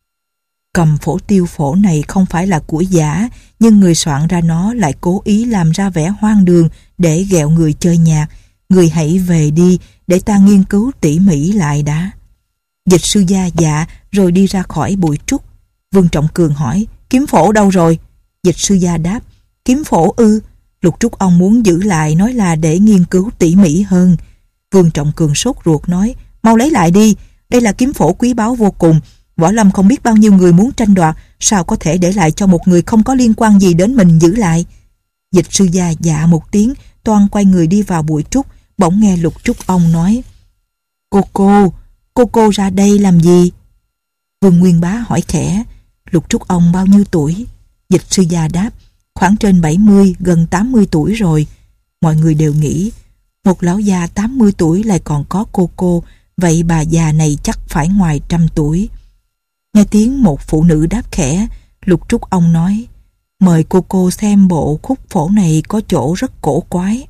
Cầm phổ tiêu phổ này không phải là của giả, nhưng người soạn ra nó lại cố ý làm ra vẻ hoang đường để ghẹo người chơi nhạc. Người hãy về đi, để ta nghiên cứu tỉ mỉ lại đã. Dịch sư gia dạ rồi đi ra khỏi bụi trúc. Vương Trọng Cường hỏi, kiếm phổ đâu rồi? Dịch sư gia đáp, kiếm phổ ư? Lục Trúc ông muốn giữ lại, nói là để nghiên cứu tỉ mỉ hơn. Vương Trọng Cường sốt ruột nói, mau lấy lại đi, đây là kiếm phổ quý báu vô cùng. Võ lâm không biết bao nhiêu người muốn tranh đoạt, sao có thể để lại cho một người không có liên quan gì đến mình giữ lại. Dịch sư gia dạ một tiếng, toan quay người đi vào bụi trúc, bỗng nghe Lục Trúc ông nói, cô cô, cô cô ra đây làm gì? Vương Nguyên Bá hỏi khẽ, Lục Trúc ông bao nhiêu tuổi? Dịch sư gia đáp, khoảng trên bảy mươi, gần tám mươi tuổi rồi. Mọi người đều nghĩ, một lão già tám mươi tuổi lại còn có cô cô, vậy bà già này chắc phải ngoài trăm tuổi. Nghe tiếng một phụ nữ đáp khẽ, Lục Trúc ông nói, mời cô cô xem bộ khúc phổ này có chỗ rất cổ quái.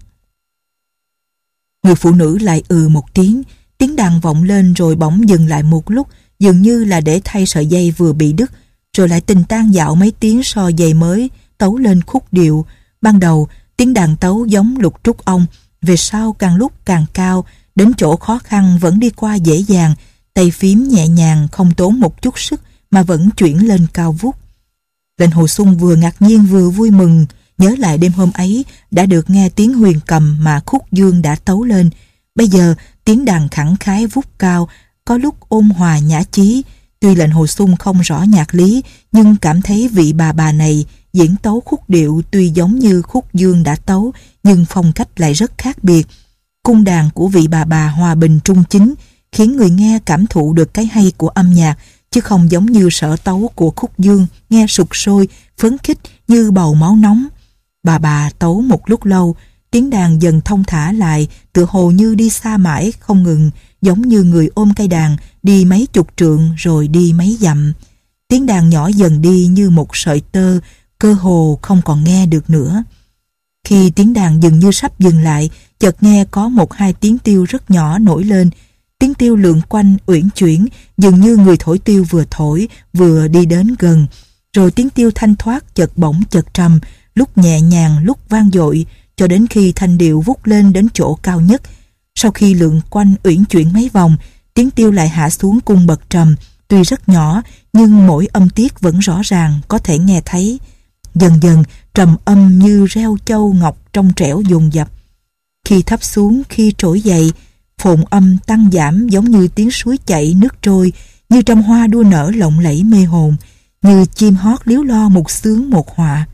Người phụ nữ lại ừ một tiếng, tiếng đàn vọng lên rồi bỗng dừng lại một lúc, dường như là để thay sợi dây vừa bị đứt, rồi lại tình tan dạo mấy tiếng so dây mới, tấu lên khúc điệu. Ban đầu, tiếng đàn tấu giống Lục Trúc ông, về sau càng lúc càng cao, đến chỗ khó khăn vẫn đi qua dễ dàng, tay phím nhẹ nhàng không tốn một chút sức mà vẫn chuyển lên cao vút. Lệnh Hồ Xung vừa ngạc nhiên vừa vui mừng, nhớ lại đêm hôm ấy đã được nghe tiếng huyền cầm mà Khúc Dương đã tấu lên. Bây giờ tiếng đàn khẳng khái vút cao, có lúc ôn hòa nhã chí. Tuy lệnh Hồ Xung không rõ nhạc lý, nhưng cảm thấy vị bà bà này diễn tấu khúc điệu tuy giống như Khúc Dương đã tấu, nhưng phong cách lại rất khác biệt. Cung đàn của vị bà bà hòa bình trung chính, khiến người nghe cảm thụ được cái hay của âm nhạc, chứ không giống như sở tấu của Khúc Dương, nghe sục sôi, phấn khích như bầu máu nóng. Bà bà tấu một lúc lâu, tiếng đàn dần thông thả lại, tựa hồ như đi xa mãi không ngừng, giống như người ôm cây đàn đi mấy chục trượng rồi đi mấy dặm. Tiếng đàn nhỏ dần đi như một sợi tơ, cơ hồ không còn nghe được nữa. Khi tiếng đàn dường như sắp dừng lại, chợt nghe có một hai tiếng tiêu rất nhỏ nổi lên. Tiếng tiêu lượn quanh uyển chuyển, dường như người thổi tiêu vừa thổi vừa đi đến gần. Rồi tiếng tiêu thanh thoát chợt bỗng chợt trầm, lúc nhẹ nhàng lúc vang dội, cho đến khi thanh điệu vút lên đến chỗ cao nhất. Sau khi lượn quanh uyển chuyển mấy vòng, tiếng tiêu lại hạ xuống cung bậc trầm, tuy rất nhỏ nhưng mỗi âm tiết vẫn rõ ràng có thể nghe thấy. Dần dần trầm âm như reo châu ngọc trong trẻo dồn dập. Khi thấp xuống, khi trỗi dậy, phồn âm tăng giảm giống như tiếng suối chảy nước trôi, như trăm hoa đua nở lộng lẫy mê hồn, như chim hót líu lo một xướng một họa.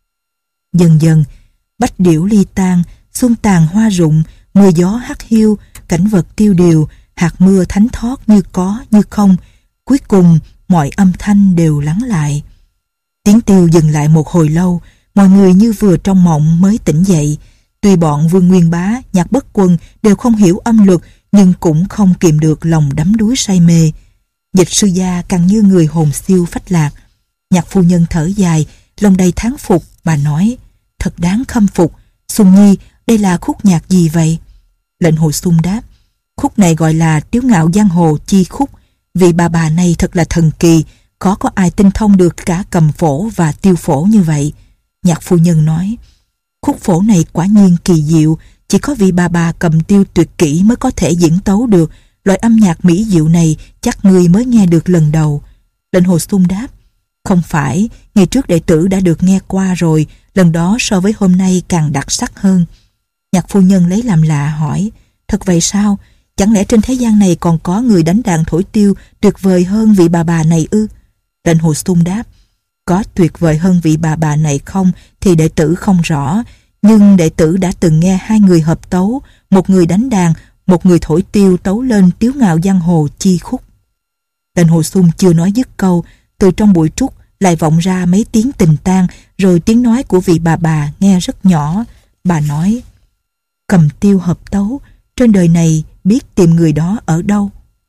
Dần dần, bách điểu ly tan, xuân tàn hoa rụng, mưa gió hắt hiu, cảnh vật tiêu điều, hạt mưa thánh thót như có như không. Cuối cùng, mọi âm thanh đều lắng lại. Tiếng tiêu dừng lại một hồi lâu, mọi người như vừa trong mộng mới tỉnh dậy. Tuy bọn Vương Nguyên Bá, Nhạc Bất Quân đều không hiểu âm luật, nhưng cũng không kìm được lòng đắm đuối say mê. Dịch sư gia càng như người hồn siêu phách lạc. Nhạc phu nhân thở dài, lòng đầy thán phục. Bà nói, thật đáng khâm phục. Xuân Nhi, đây là khúc nhạc gì vậy? Lệnh Hồ Xuân đáp, khúc này gọi là Tiếu Ngạo Giang Hồ Chi Khúc. Vị bà bà này thật là thần kỳ, khó có ai tinh thông được cả cầm phổ và tiêu phổ như vậy. Nhạc phu nhân nói, khúc phổ này quả nhiên kỳ diệu, chỉ có vị bà bà cầm tiêu tuyệt kỹ mới có thể diễn tấu được. Loại âm nhạc mỹ diệu này chắc ngươi mới nghe được lần đầu. Lệnh Hồ Xuân đáp, không phải, ngày trước đệ tử đã được nghe qua rồi, lần đó so với hôm nay càng đặc sắc hơn. Nhạc phu nhân lấy làm lạ hỏi, thật vậy sao? Chẳng lẽ trên thế gian này còn có người đánh đàn thổi tiêu tuyệt vời hơn vị bà bà này ư? Lệnh Hồ Xuân đáp, có tuyệt vời hơn vị bà bà này không thì đệ tử không rõ, nhưng đệ tử đã từng nghe hai người hợp tấu, một người đánh đàn, một người thổi tiêu tấu lên Tiếu Ngạo Giang Hồ Chi Khúc. Lệnh Hồ Xuân chưa nói dứt câu, từ trong bụi trúc lại vọng ra mấy tiếng tình tang, rồi tiếng nói của vị bà bà nghe rất nhỏ. Bà nói, cầm tiêu hợp tấu, trên đời này biết tìm người đó ở đâu?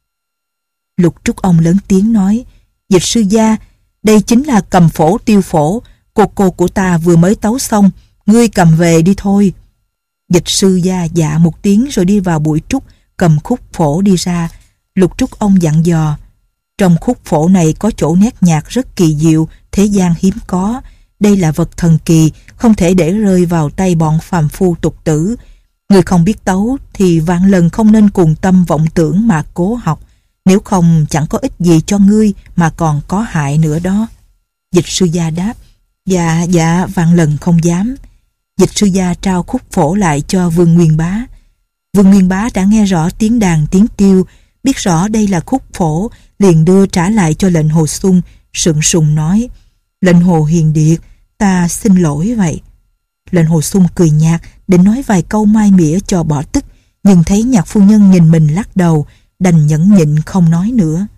Lục Trúc Ông lớn tiếng nói, dịch sư gia, đây chính là cầm phổ tiêu phổ, cô cô của ta vừa mới tấu xong, ngươi cầm về đi thôi. Dịch sư gia dạ một tiếng rồi đi vào bụi trúc, cầm khúc phổ đi ra. Lục Trúc Ông dặn dò, trong khúc phổ này có chỗ nét nhạc rất kỳ diệu, thế gian hiếm có. Đây là vật thần kỳ, không thể để rơi vào tay bọn phàm phu tục tử. Người không biết tấu thì vạn lần không nên cùng tâm vọng tưởng mà cố học, nếu không chẳng có ích gì cho ngươi mà còn có hại nữa đó. Dịch sư gia đáp, dạ dạ vạn lần không dám. Dịch sư gia trao khúc phổ lại cho Vương Nguyên Bá. Vương Nguyên Bá đã nghe rõ tiếng đàn tiếng tiêu, biết rõ đây là khúc phổ, liền đưa trả lại cho lệnh Hồ Xuân, sượng sùng nói, lệnh Hồ Hiền Điệt, ta xin lỗi vậy. Lệnh Hồ Xuân cười nhạt, định nói vài câu mai mỉa cho bỏ tức, nhưng thấy nhạc phu nhân nhìn mình lắc đầu, đành nhẫn nhịn không nói nữa.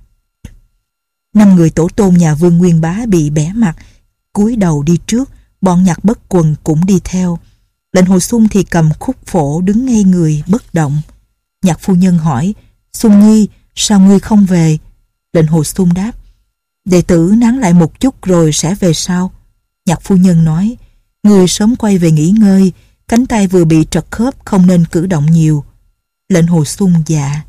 Năm người tổ tôn nhà Vương Nguyên Bá bị bẻ mặt, cúi đầu đi trước, bọn Nhạc Bất Quần cũng đi theo. Lệnh Hồ Xuân thì cầm khúc phổ đứng ngay người bất động. Nhạc phu nhân hỏi, Xuân Nhi, sao ngươi không về? Lệnh Hồ Xuân đáp, đệ tử nán lại một chút rồi sẽ về sau. Nhạc phu nhân nói, ngươi sớm quay về nghỉ ngơi, cánh tay vừa bị trật khớp không nên cử động nhiều. Lệnh Hồ Xuân dạ.